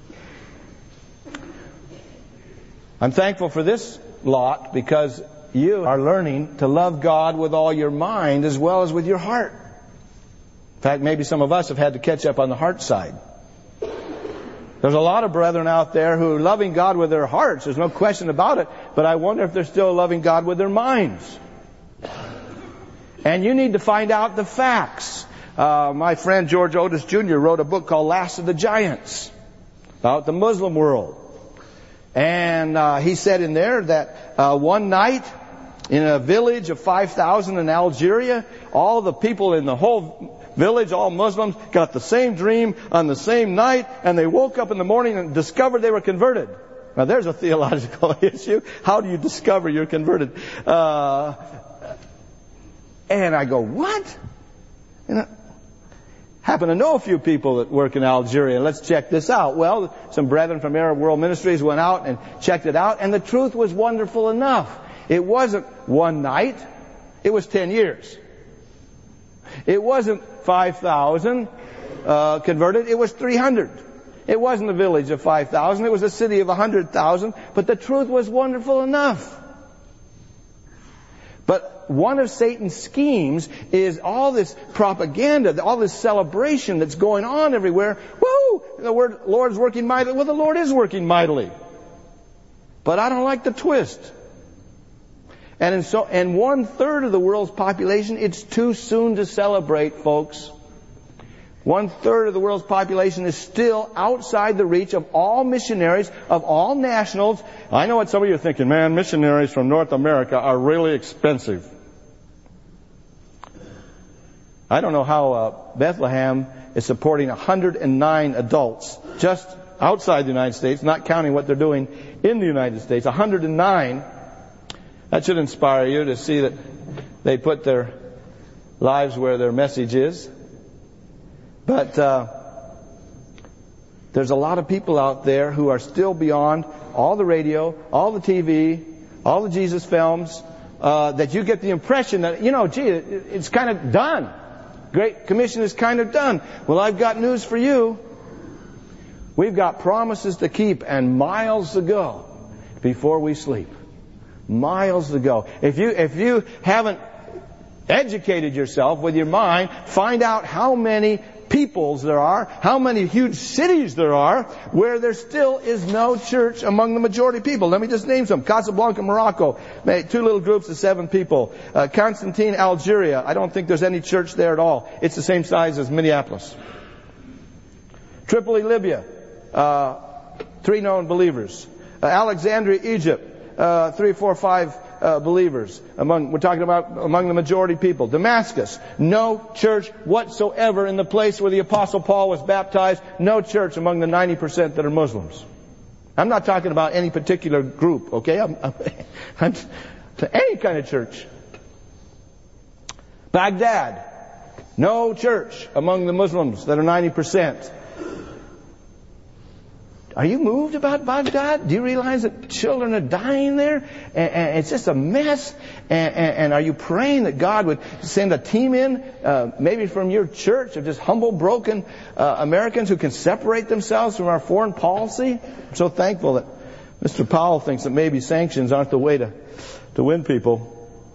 I'm thankful for this lot because you are learning to love God with all your mind as well as with your heart. In fact, maybe some of us have had to catch up on the heart side. There's a lot of brethren out there who are loving God with their hearts. There's no question about it. But I wonder if they're still loving God with their minds. And you need to find out the facts. My friend George Otis Jr. wrote a book called Last of the Giants about the Muslim world. And he said in there that one night in a village of 5,000 in Algeria, all the people in the whole village, all Muslims, got the same dream on the same night, and they woke up in the morning and discovered they were converted. Now there's a theological issue. How do you discover you're converted? And I go, what? And I happen to know a few people that work in Algeria. Let's check this out. Well, some brethren from Arab World Ministries went out and checked it out, and the truth was wonderful enough. It wasn't one night. It was 10 years. It wasn't 5,000 converted. It was 300. It wasn't a village of 5,000. It was a city of 100,000. But the truth was wonderful enough. But one of Satan's schemes is all this propaganda, all this celebration that's going on everywhere. Woo! The Lord's working mightily. Well, the Lord is working mightily. But I don't like the twist. And 1/3 of the world's population, it's too soon to celebrate, folks. 1/3 of the world's population is still outside the reach of all missionaries, of all nationals. I know what some of you are thinking, man, missionaries from North America are really expensive. I don't know how Bethlehem is supporting 109 adults just outside the United States, not counting what they're doing in the United States. 109. That should inspire you to see that they put their lives where their message is. But there's a lot of people out there who are still beyond all the radio, all the TV, all the Jesus films, that you get the impression that, it's kind of done. Great Commission is kind of done. Well, I've got news for you. We've got promises to keep and miles to go before we sleep. Miles to go. If you haven't educated yourself with your mind, find out how many peoples there are, how many huge cities there are where there still is no church among the majority of people. Let me just name some. Casablanca, Morocco, 2 little groups of 7 people. Constantine, Algeria. I don't think there's any church there at all. It's the same size as Minneapolis. Tripoli, Libya. 3 known believers. Alexandria, Egypt. 3, 4, 5 believers. We're talking about among the majority people. Damascus, no church whatsoever in the place where the Apostle Paul was baptized. No church among the 90% that are Muslims. I'm not talking about any particular group, okay? I'm to any kind of church. Baghdad, no church among the Muslims that are 90%. Are you moved about Baghdad? Do you realize that children are dying there? And it's just a mess. And are you praying that God would send a team in, maybe from your church, of just humble, broken Americans who can separate themselves from our foreign policy? I'm so thankful that Mr. Powell thinks that maybe sanctions aren't the way to win people.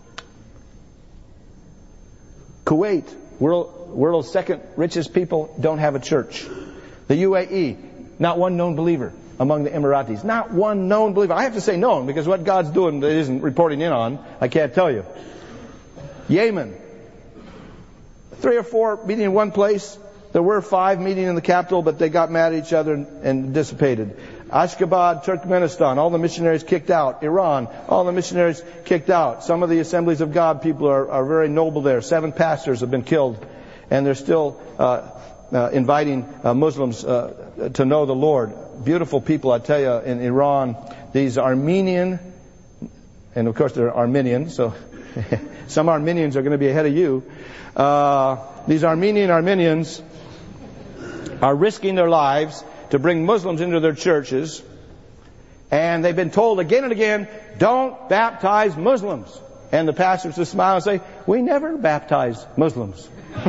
Kuwait, world's second richest people, don't have a church. The UAE, not one known believer among the Emiratis. Not one known believer. I have to say known, because what God's doing that isn't reporting in on, I can't tell you. Yemen, 3 or 4 meeting in one place. There were 5 meeting in the capital, but they got mad at each other and dissipated. Ashgabat, Turkmenistan, all the missionaries kicked out. Iran, all the missionaries kicked out. Some of the Assemblies of God people are very noble there. 7 pastors have been killed, and they're still inviting Muslims to know the Lord. Beautiful people, I tell you, in Iran. These Armenian, and of course they're Armenian, so some Armenians are going to be ahead of you. These Armenians are risking their lives to bring Muslims into their churches, and they've been told again and again, don't baptize Muslims. And the pastors just smile and say, we never baptize Muslims.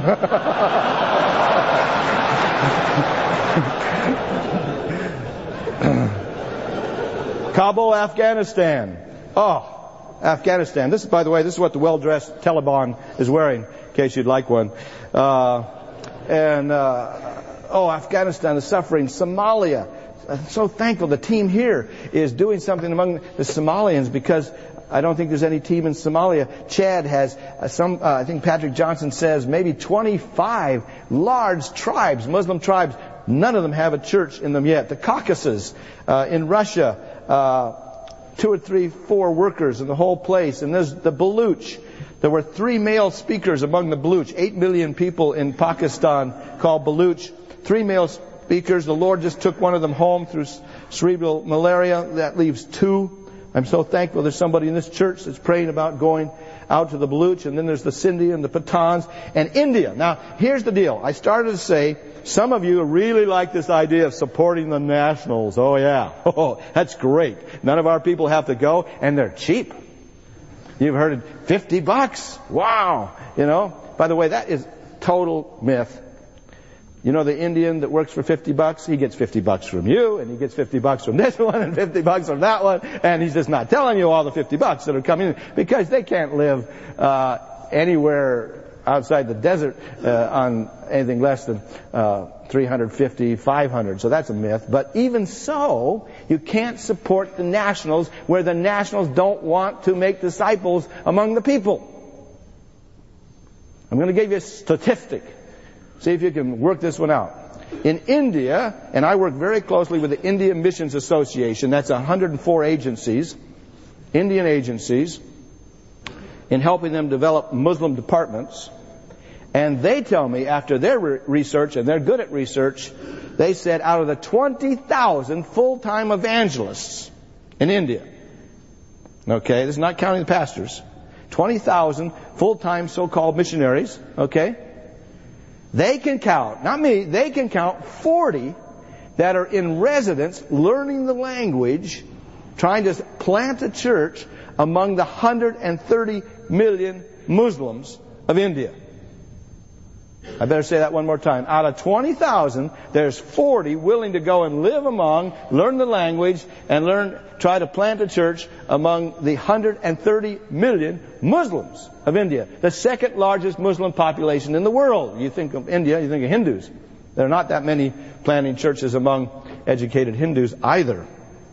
Kabul, Afghanistan. Oh, Afghanistan. This is, by the way, this is what the well-dressed Taliban is wearing, in case you'd like one. Afghanistan is suffering. Somalia. I'm so thankful the team here is doing something among the Somalians, because I don't think there's any team in Somalia. Chad has I think Patrick Johnson says, maybe 25 large tribes, Muslim tribes. None of them have a church in them yet. The Caucasus, in Russia, 2 or 3, 4 workers in the whole place. And there's the Baluch. There were 3 male speakers among the Baluch. 8 million people in Pakistan called Baluch. 3 male speakers. The Lord just took one of them home through cerebral malaria. That leaves 2. I'm so thankful there's somebody in this church that's praying about going out to the Baluch. And then there's the Sindhi and the Pathans and India. Now, here's the deal. I started to say, some of you really like this idea of supporting the nationals. Oh, yeah. Oh, that's great. None of our people have to go, and they're cheap. You've heard it, $50. Wow. You know, by the way, that is total myth. You know the Indian that works for $50? He gets $50 from you, and he gets $50 from this one, and $50 from that one, and he's just not telling you all the $50 that are coming in, because they can't live anywhere outside the desert on anything less than $350, $500. So that's a myth. But even so, you can't support the nationals where the nationals don't want to make disciples among the people. I'm going to give you a statistic. See if you can work this one out. In India, and I work very closely with the India Missions Association, that's 104 agencies, Indian agencies, in helping them develop Muslim departments. And they tell me, after their research, and they're good at research, they said out of the 20,000 full-time evangelists in India, okay, this is not counting the pastors, 20,000 full-time so-called missionaries, okay, they can count, not me, they can count 40 that are in residence learning the language, trying to plant a church among the 130 million Muslims of India. I better say that one more time. Out of 20,000, there's 40 willing to go and live among, learn the language, and try to plant a church among the 130 million Muslims of India, the second largest Muslim population in the world. You think of India, you think of Hindus. There are not that many planting churches among educated Hindus either.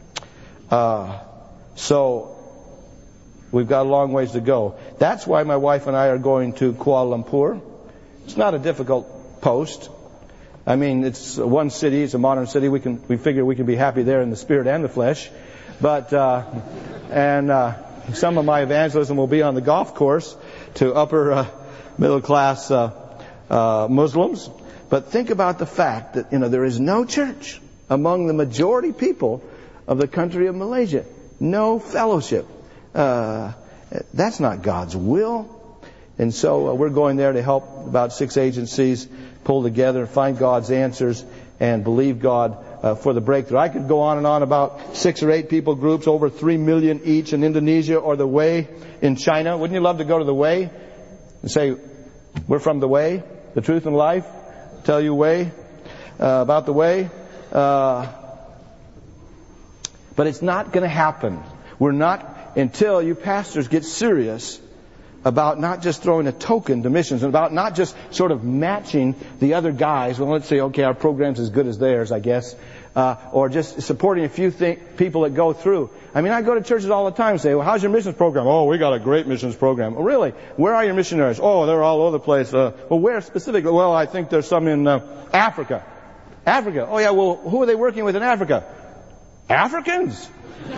So we've got a long ways to go. That's why my wife and I are going to Kuala Lumpur. It's not a difficult post. I mean, it's one city, it's a modern city. We figure we can be happy there in the spirit and the flesh. But Some of my evangelism will be on the golf course to upper middle class Muslims. But think about the fact that, there is no church among the majority people of the country of Malaysia. No fellowship. That's not God's will. And so we're going there to help about 6 agencies pull together, find God's answers, and believe God for the breakthrough. I could go on and on about 6 or 8 people groups, over 3 million each in Indonesia, or the Way in China. Wouldn't you love to go to the Way and say, we're from the Way, the truth and life, tell you Way, about the Way. But it's not going to happen. We're not, until you pastors get serious about not just throwing a token to missions, and about not just sort of matching the other guys. Well, let's say, okay, our program's as good as theirs, I guess. Or just supporting a few people that go through. I mean, I go to churches all the time and say, well, how's your missions program? Oh, we got a great missions program. Oh, really? Where are your missionaries? Oh, they're all over the place. Well, where specifically? Well, I think there's some in Africa. Africa? Oh, yeah, well, who are they working with in Africa? Africans?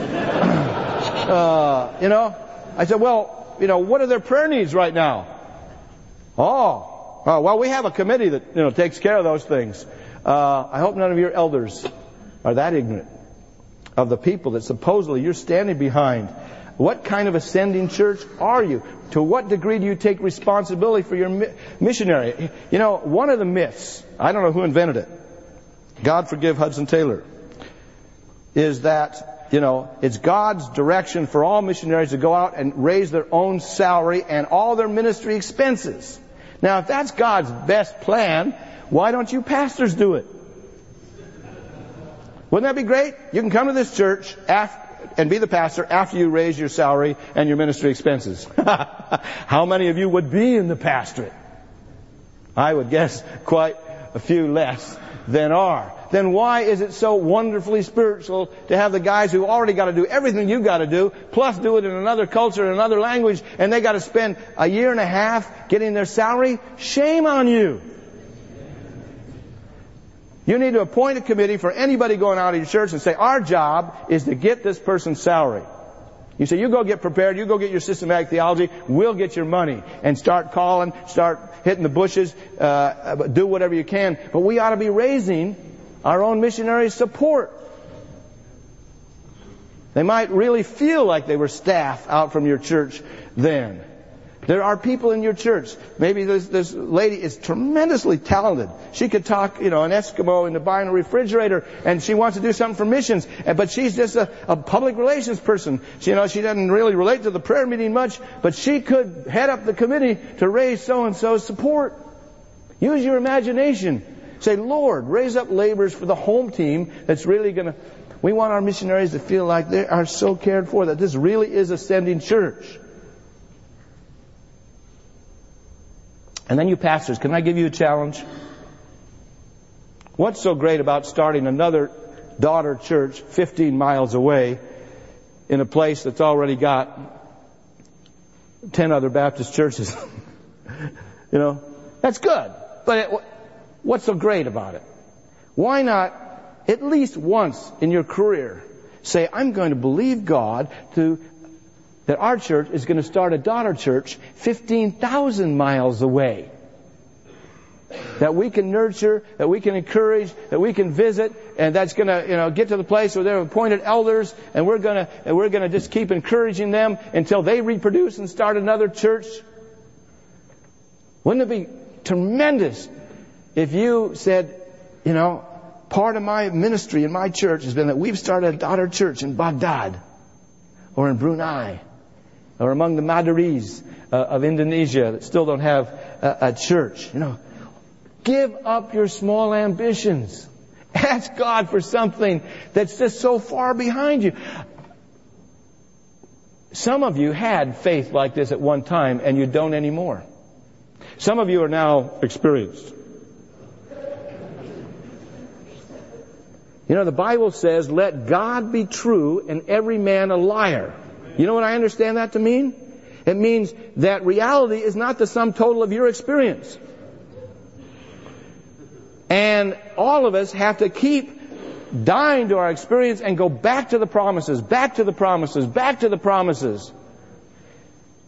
I said, well, what are their prayer needs right now? Oh, well, we have a committee that, takes care of those things. I hope none of your elders are that ignorant of the people that supposedly you're standing behind. What kind of ascending church are you? To what degree do you take responsibility for your missionary? One of the myths, I don't know who invented it, God forgive Hudson Taylor, is that, it's God's direction for all missionaries to go out and raise their own salary and all their ministry expenses. Now, if that's God's best plan, why don't you pastors do it? Wouldn't that be great? You can come to this church and be the pastor after you raise your salary and your ministry expenses. How many of you would be in the pastorate? I would guess quite a few less than are. Then why is it so wonderfully spiritual to have the guys who already got to do everything you got to do, plus do it in another culture, in another language, and they got to spend a year and a half getting their salary? Shame on you. You need to appoint a committee for anybody going out of your church and say, our job is to get this person's salary. You say, you go get prepared, you go get your systematic theology, we'll get your money. And start calling, start hitting the bushes, do whatever you can. But we ought to be raising our own missionary support. They might really feel like they were staff out from your church then. There are people in your church. Maybe this lady is tremendously talented. She could talk, an Eskimo into buying a refrigerator, and she wants to do something for missions. But she's just a public relations person. She doesn't really relate to the prayer meeting much, but she could head up the committee to raise so-and-so's support. Use your imagination. Say, Lord, raise up laborers for the home team that's really going to... We want our missionaries to feel like they are so cared for, that this really is ascending church. And then you pastors, can I give you a challenge? What's so great about starting another daughter church 15 miles away in a place that's already got 10 other Baptist churches? That's good. But what's so great about it? Why not at least once in your career say, I'm going to believe God that our church is going to start a daughter church 15,000 miles away. That we can nurture, that we can encourage, that we can visit, and that's going to, get to the place where they're appointed elders, and we're going to just keep encouraging them until they reproduce and start another church. Wouldn't it be tremendous if you said, part of my ministry in my church has been that we've started a daughter church in Baghdad, or in Brunei, or among the Madaris of Indonesia that still don't have a church. Give up your small ambitions. Ask God for something that's just so far behind you. Some of you had faith like this at one time, and you don't anymore. Some of you are now experienced. The Bible says, let God be true and every man a liar. You know what I understand that to mean? It means that reality is not the sum total of your experience. And all of us have to keep dying to our experience and go back to the promises, back to the promises, back to the promises.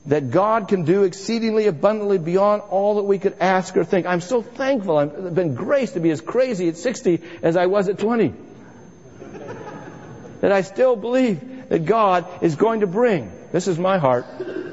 that God can do exceedingly abundantly beyond all that we could ask or think. I'm so thankful. I've been graced to be as crazy at 60 as I was at 20. That I still believe that God is going to bring, this is my heart,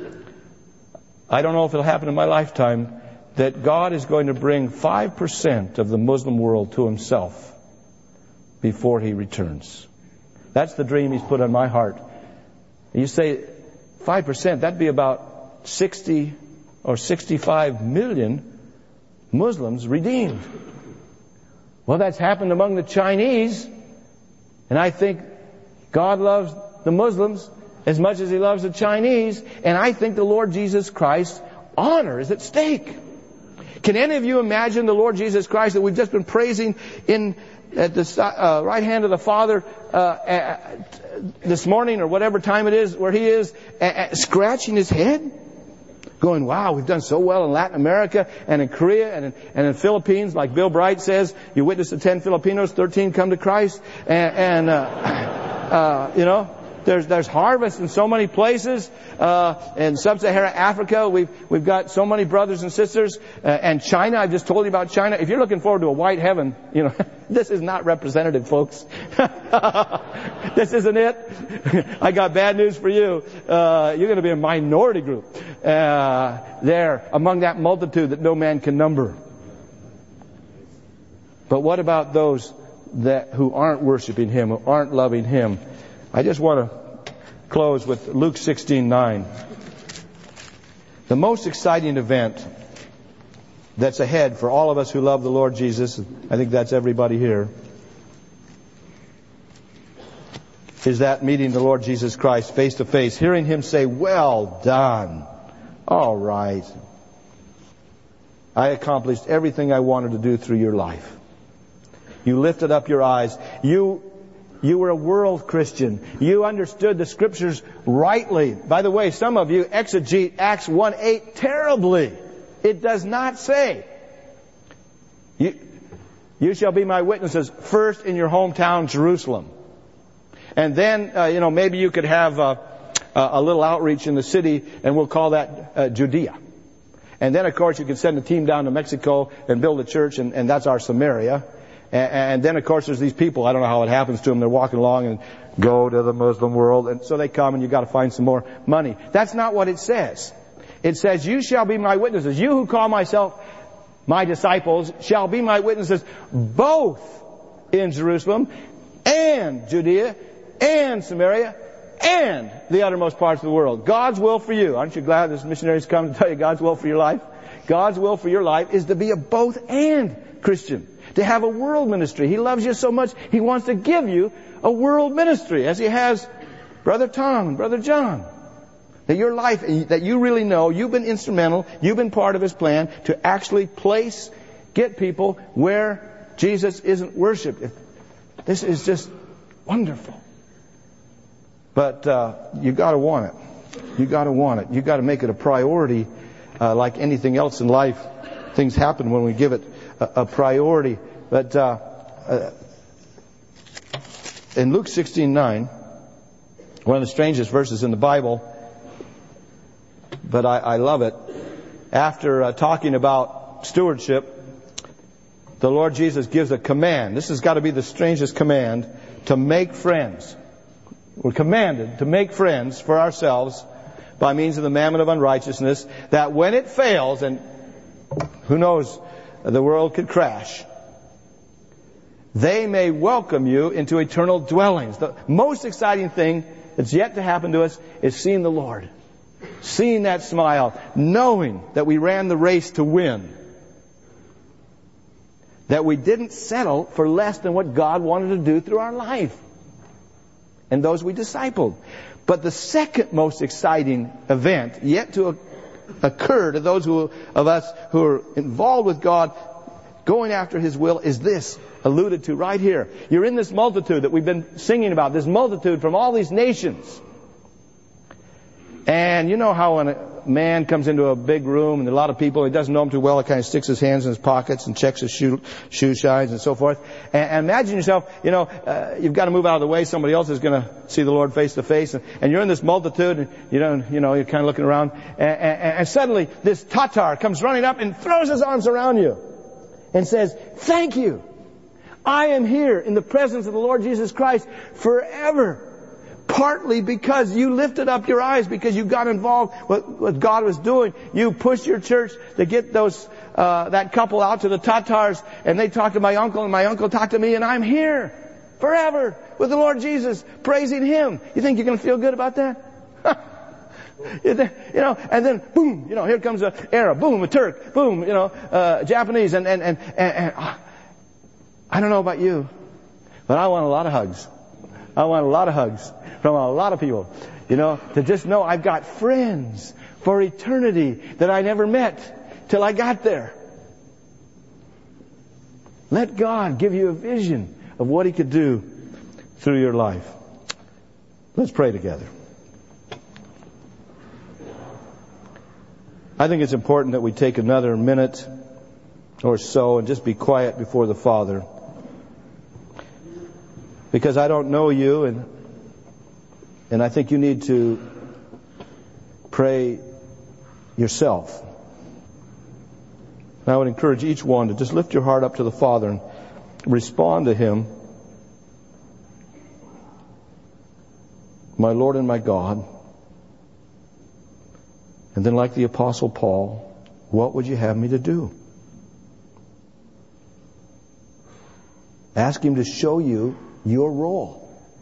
I don't know if it'll happen in my lifetime, that God is going to bring 5% of the Muslim world to Himself before He returns. That's the dream He's put on my heart. You say 5%, that'd be about 60 or 65 million Muslims redeemed. Well, that's happened among the Chinese, and I think God loves the Muslims as much as He loves the Chinese, and I think the Lord Jesus Christ's honor is at stake. Can any of you imagine the Lord Jesus Christ that we've just been praising at the right hand of the Father this morning or whatever time it is where He is, scratching His head? Going, wow, we've done so well in Latin America and in Korea and in the Philippines. Like Bill Bright says, you witness to 10 Filipinos, 13 come to Christ. You know, there's harvest in so many places. In Sub-Saharan Africa, we've got so many brothers and sisters. And China, I've just told you about China. If you're looking forward to a white heaven, you know, this is not representative, folks. This isn't it. I got bad news for you. You're going to be a minority group there among that multitude that no man can number. But what about those who aren't worshiping Him, who aren't loving Him? I just want to close with Luke 16:9. The most exciting event that's ahead for all of us who love the Lord Jesus, I think that's everybody here, is that meeting the Lord Jesus Christ face to face, hearing Him say, "Well done. All right. I accomplished everything I wanted to do through your life. You lifted up your eyes. You were a world Christian. You understood the Scriptures rightly." By the way, some of you exegete Acts 1:8 terribly. It does not say, you shall be my witnesses first in your hometown, Jerusalem. And then, maybe you could have a little outreach in the city, and we'll call that Judea. And then, of course, you can send a team down to Mexico and build a church, and that's our Samaria. And then, of course, there's these people, I don't know how it happens to them, they're walking along and go to the Muslim world, and so they come and you've got to find some more money. That's not what it says. It says, you shall be my witnesses. You who call myself my disciples shall be my witnesses both in Jerusalem and Judea and Samaria and the uttermost parts of the world. God's will for you. Aren't you glad this missionary's come to tell you God's will for your life? God's will for your life is to be a both and Christian. To have a world ministry. He loves you so much, He wants to give you a world ministry, as He has Brother Tom and Brother John. That your life, that you really know, you've been instrumental, you've been part of His plan to actually get people where Jesus isn't worshipped. This is just wonderful. But you got to want it. You got to want it. You got to make it a priority. Like anything else in life, things happen when we give it a priority. But in Luke 16:9, one of the strangest verses in the Bible, but I love it. After talking about stewardship, the Lord Jesus gives a command. This has got to be the strangest command, to make friends. We're commanded to make friends for ourselves by means of the mammon of unrighteousness, that when it fails, and who knows, the world could crash, they may welcome you into eternal dwellings. The most exciting thing that's yet to happen to us is seeing the Lord. Seeing that smile. Knowing that we ran the race to win. That we didn't settle for less than what God wanted to do through our life. And those we discipled. But the second most exciting event yet to occur to those of us who are involved with God, going after His will, is this, alluded to right here. You're in this multitude that we've been singing about, this multitude from all these nations. And you know how man comes into a big room and a lot of people, he doesn't know him too well, he kind of sticks his hands in his pockets and checks his shoe shines and so forth. And imagine yourself, you've got to move out of the way, somebody else is going to see the Lord face to face, and you're in this multitude, and you're kind of looking around, and suddenly this Tatar comes running up and throws his arms around you and says, "Thank you. I am here in the presence of the Lord Jesus Christ forever. Partly because you lifted up your eyes, because you got involved with what God was doing. You pushed your church to get that couple out to the Tatars, and they talked to my uncle, and my uncle talked to me, and I'm here forever with the Lord Jesus, praising Him." You think you're going to feel good about that? And then boom, here comes an Arab, boom, a Turk, boom, Japanese, and I don't know about you, but I want a lot of hugs. I want a lot of hugs from a lot of people, to just know I've got friends for eternity that I never met till I got there. Let God give you a vision of what He could do through your life. Let's pray together. I think it's important that we take another minute or so and just be quiet before the Father. Because I don't know you, and I think you need to pray yourself. And I would encourage each one to just lift your heart up to the Father and respond to Him. "My Lord and my God." And then, like the Apostle Paul, "What would you have me to do?" Ask Him to show you your role.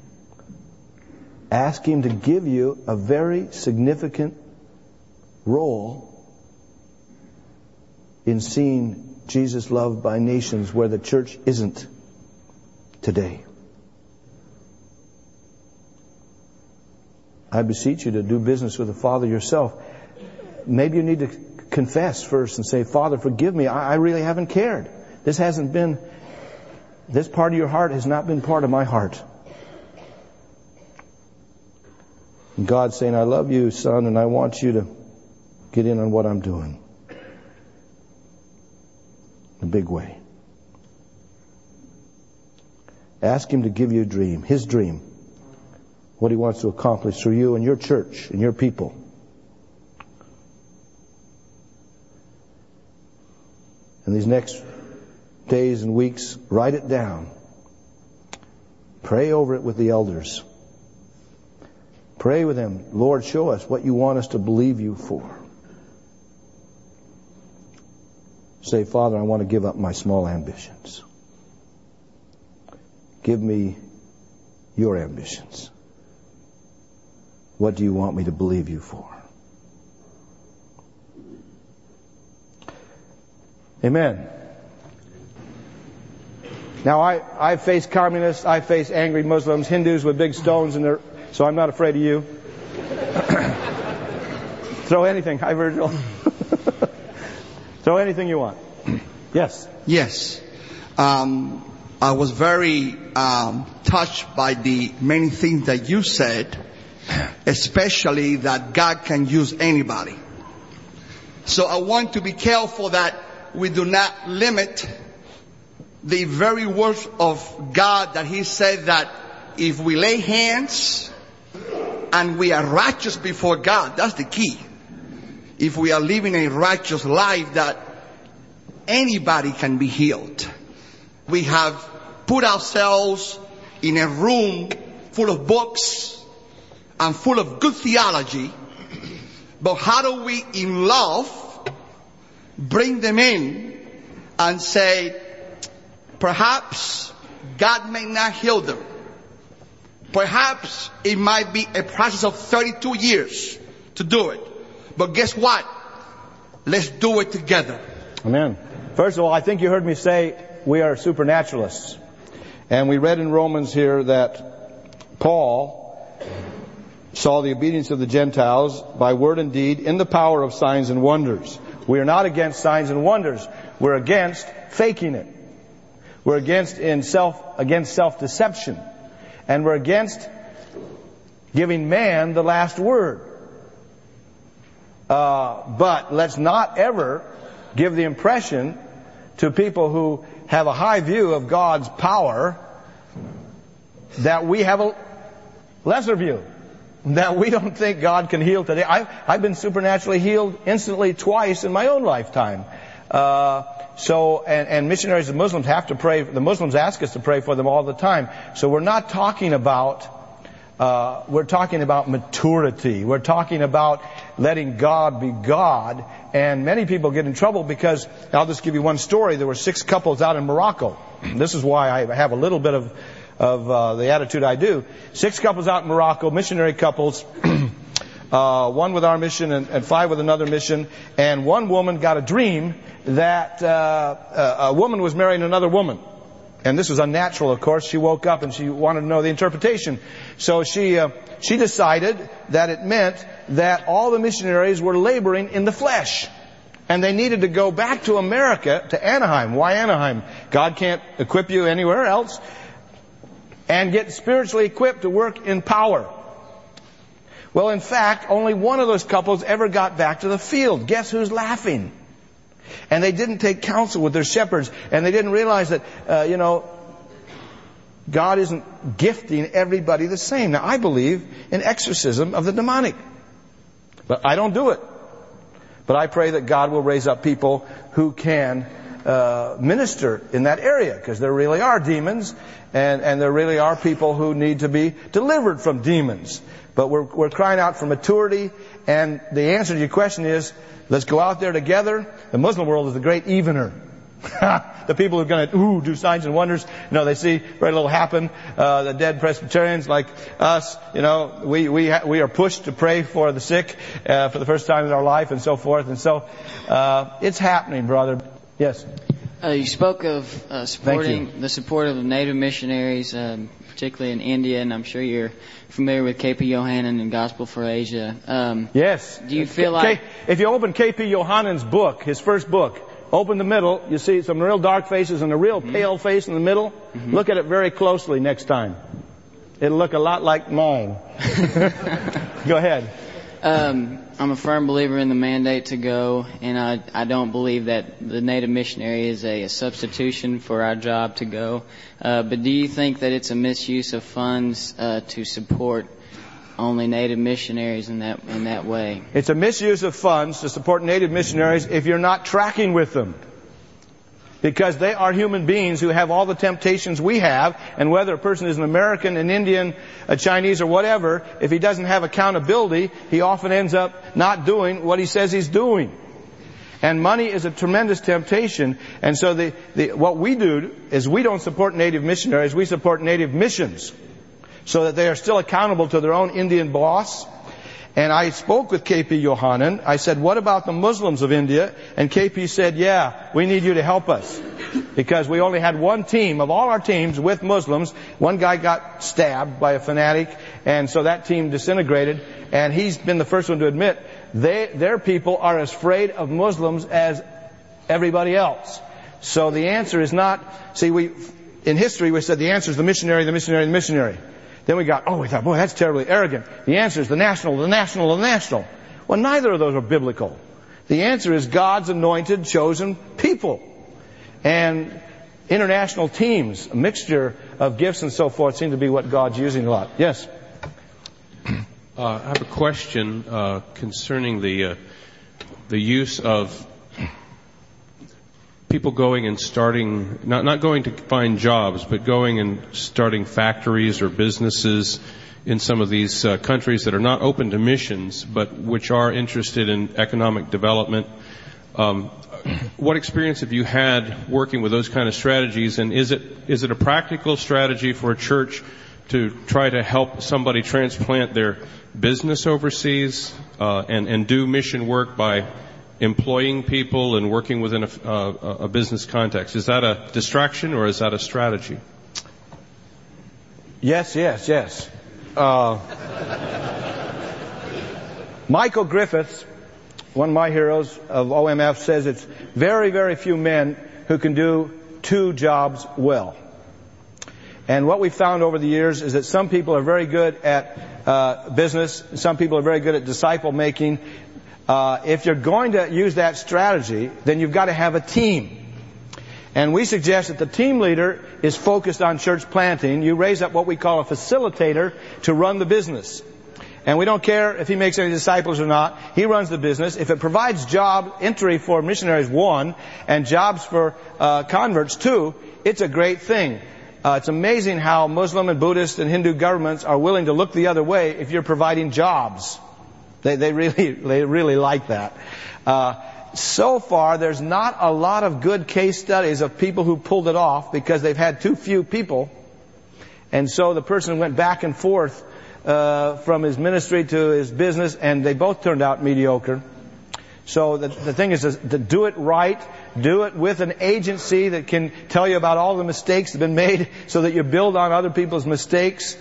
Ask Him to give you a very significant role in seeing Jesus loved by nations where the church isn't today. I beseech you to do business with the Father yourself. Maybe you need to confess first and say, "Father, forgive me. I really haven't cared. This part of your heart has not been part of my heart." And God's saying, "I love you, son, and I want you to get in on what I'm doing." In a big way. Ask Him to give you a dream, His dream. What He wants to accomplish through you and your church and your people. And these next days and weeks, write it down. Pray over it with the elders. Pray with them. "Lord, show us what you want us to believe you for." Say, "Father, I want to give up my small ambitions. Give me your ambitions. What do you want me to believe you for?" Amen. Now, I face communists, I face angry Muslims, Hindus with big stones in their... So I'm not afraid of you. Throw anything. Hi, Virgil. Throw anything you want. Yes. Yes. I was very touched by the many things that you said, especially that God can use anybody. So I want to be careful that we do not limit the very words of God, that He said that if we lay hands and we are righteous before God, that's the key. If we are living a righteous life, that anybody can be healed. We have put ourselves in a room full of books and full of good theology, but how do we in love bring them in and say, perhaps God may not heal them. Perhaps it might be a process of 32 years to do it. But guess what? Let's do it together. Amen. First of all, I think you heard me say we are supernaturalists. And we read in Romans here that Paul saw the obedience of the Gentiles by word and deed in the power of signs and wonders. We are not against signs and wonders. We're against faking it. We're against self-deception. And we're against giving man the last word. But let's not ever give the impression to people who have a high view of God's power that we have a lesser view, that we don't think God can heal today. I've been supernaturally healed instantly twice in my own lifetime. And missionaries and Muslims have to pray. The Muslims ask us to pray for them all the time. So we're not talking about, we're talking about maturity. We're talking about letting God be God. And many people get in trouble because, I'll just give you one story. There were 6 couples out in Morocco. This is why I have a little bit of the attitude I do. 6 couples out in Morocco, missionary couples. 1 with our mission and 5 with another mission. And one woman got a dream that a woman was marrying another woman. And this was unnatural, of course. She woke up and she wanted to know the interpretation. So she decided that it meant that all the missionaries were laboring in the flesh. And they needed to go back to America, to Anaheim. Why Anaheim? God can't equip you anywhere else. And get spiritually equipped to work in power. Well, in fact, only one of those couples ever got back to the field. Guess who's laughing? And they didn't take counsel with their shepherds. And they didn't realize that, God isn't gifting everybody the same. Now, I believe in exorcism of the demonic. But I don't do it. But I pray that God will raise up people who can minister in that area. Because there really are demons. And there really are people who need to be delivered from demons. But we're crying out for maturity, and the answer to your question is, let's go out there together. The Muslim world is the great evener. The people who are going to do signs and wonders, they see very little happen. The dead Presbyterians like us, we are pushed to pray for the sick for the first time in our life, and so forth. And so it's happening, brother. Yes. You spoke of supporting the support of the Native missionaries, particularly in India, and I'm sure you're familiar with K.P. Yohanan and Gospel for Asia. Yes. Do you feel like... If you open K.P. Yohanan's book, his first book, open the middle, you see some real dark faces and a real pale face in the middle. Mm-hmm. Look at it very closely next time. It'll look a lot like mine. Go ahead. I'm a firm believer in the mandate to go, and I don't believe that the Native missionary is a substitution for our job to go. But do you think that it's a misuse of funds to support only Native missionaries in that way? It's a misuse of funds to support Native missionaries if you're not tracking with them. Because they are human beings who have all the temptations we have, and whether a person is an American, an Indian, a Chinese, or whatever, if he doesn't have accountability, he often ends up not doing what he says he's doing. And money is a tremendous temptation, and so what we do is we don't support Native missionaries, we support Native missions, so that they are still accountable to their own Indian boss. And I spoke with K.P. Yohanan. I said, what about the Muslims of India? And K.P. said, yeah, we need you to help us. Because we only had one team of all our teams with Muslims. One guy got stabbed by a fanatic, and so that team disintegrated. And he's been the first one to admit their people are as afraid of Muslims as everybody else. So the answer is not, in history we said the answer is the missionary, the missionary, the missionary. Then we thought, boy, that's terribly arrogant. The answer is the national, the national, the national. Well, neither of those are biblical. The answer is God's anointed, chosen people. And international teams, a mixture of gifts and so forth, seem to be what God's using a lot. Yes? I have a question concerning the use of people going and starting, not going to find jobs, but going and starting factories or businesses in some of these countries that are not open to missions, but which are interested in economic development. What experience have you had working with those kind of strategies, and is it a practical strategy for a church to try to help somebody transplant their business overseas and do mission work by employing people and working within a business context? Is that a distraction or is that a strategy? Yes. Michael Griffiths, one of my heroes of OMF, says it's very, very few men who can do 2 jobs well. And what we've found over the years is that some people are very good at business, some people are very good at disciple making. If you're going to use that strategy, then you've got to have a team. And we suggest that the team leader is focused on church planting. You raise up what we call a facilitator to run the business. And we don't care if he makes any disciples or not. He runs the business. If it provides job entry for missionaries, 1, and jobs for converts, 2, it's a great thing. It's amazing how Muslim and Buddhist and Hindu governments are willing to look the other way if you're providing jobs. They really like that. So far, there's not a lot of good case studies of people who pulled it off because they've had too few people. And so the person went back and forth from his ministry to his business, and they both turned out mediocre. So the thing is to do it right, do it with an agency that can tell you about all the mistakes that have been made so that you build on other people's mistakes.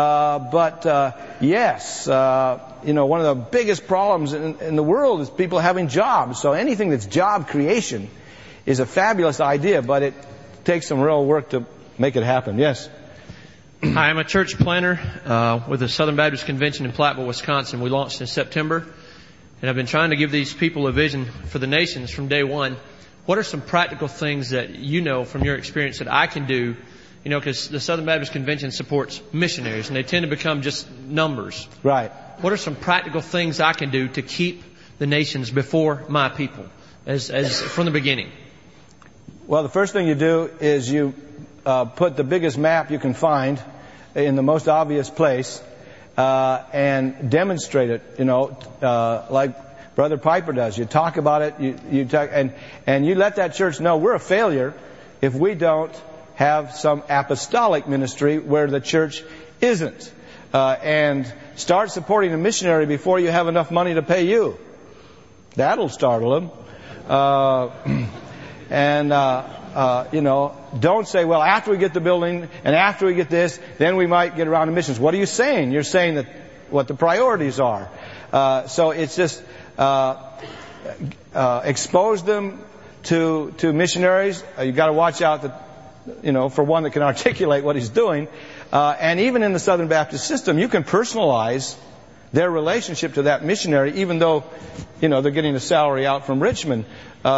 Yes, one of the biggest problems in the world is people having jobs. So anything that's job creation is a fabulous idea, but it takes some real work to make it happen. Yes? Hi, I'm a church planner with the Southern Baptist Convention in Platteville, Wisconsin. We launched in September, and I've been trying to give these people a vision for the nations from day one. What are some practical things that you know from your experience that I can do? Because the Southern Baptist Convention supports missionaries, and they tend to become just numbers. Right. What are some practical things I can do to keep the nations before my people, as from the beginning? Well, the first thing you do is you put the biggest map you can find in the most obvious place and demonstrate it. Like Brother Piper does. You talk about it. You talk, and you let that church know we're a failure if we don't have some apostolic ministry where the church isn't. And start supporting a missionary before you have enough money to pay you. That'll startle them. Don't say, well, after we get the building and after we get this, then we might get around to missions. What are you saying? You're saying that what the priorities are. So it's just expose them to missionaries. You've got to watch out that, for one that can articulate what he's doing. And even in the Southern Baptist system, you can personalize their relationship to that missionary, even though, they're getting a salary out from Richmond.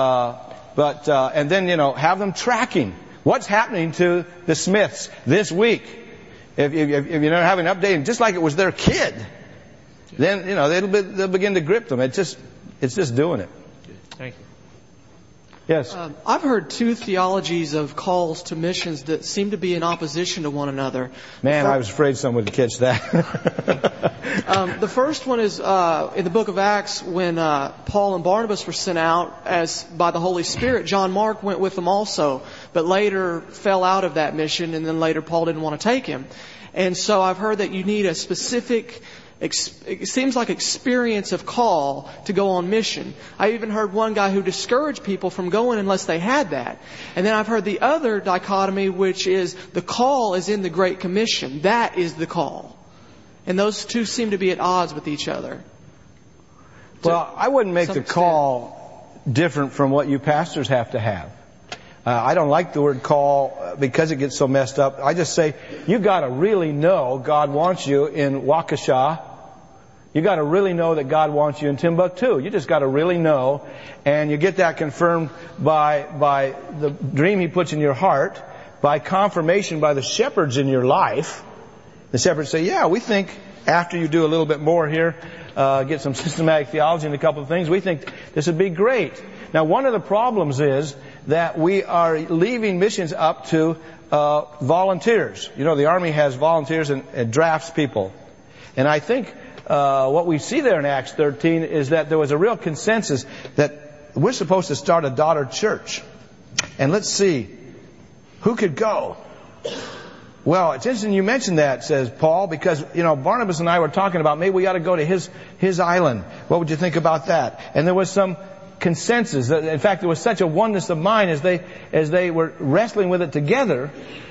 And then, have them tracking what's happening to the Smiths this week. If you don't have an update, just like it was their kid, then, they'll begin to grip them. It's just doing it. Thank you. Yes. I've heard 2 theologies of calls to missions that seem to be in opposition to one another. Man, I was afraid someone would catch that. The first one is in the book of Acts when Paul and Barnabas were sent out as by the Holy Spirit. John Mark went with them also, but later fell out of that mission, and then later Paul didn't want to take him. And so I've heard that you need a specific it seems like experience of call to go on mission. I even heard one guy who discouraged people from going unless they had that. And then I've heard the other dichotomy, which is the call is in the Great Commission. That is the call. And those 2 seem to be at odds with each other. Well, I wouldn't make the call different from what you pastors have to have. I don't like the word call because it gets so messed up. I just say, you got to really know God wants you in Waukesha. You got to really know that God wants you in Timbuktu. You just got to really know, and you get that confirmed by the dream He puts in your heart, by confirmation by the shepherds in your life. The shepherds say, yeah, we think after you do a little bit more here, get some systematic theology and a couple of things, we think this would be great. Now, one of the problems is that we are leaving missions up to volunteers. The Army has volunteers and drafts people. And I think what we see there in Acts 13 is that there was a real consensus that we're supposed to start a daughter church. And let's see, who could go? Well, it's interesting you mentioned that, says Paul, because, Barnabas and I were talking about maybe we ought to go to his island. What would you think about that? And there was some consensus. In fact, there was such a oneness of mind as they were wrestling with it together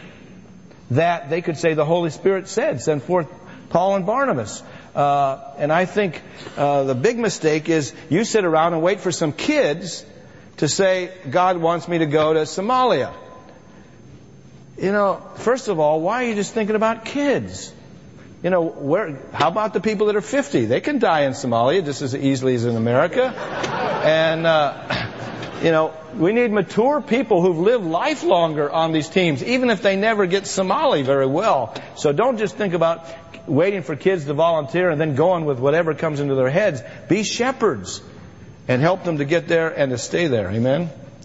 that they could say the Holy Spirit said, send forth Paul and Barnabas. And I think the big mistake is you sit around and wait for some kids to say, God wants me to go to Somalia. First of all, why are you just thinking about kids? You know, how about the people that are 50? They can die in Somalia just as easily as in America. And, you know, we need mature people who've lived life longer on these teams, even if they never get Somali very well. So don't just think about waiting for kids to volunteer and then going with whatever comes into their heads. Be shepherds and help them to get there and to stay there. Amen?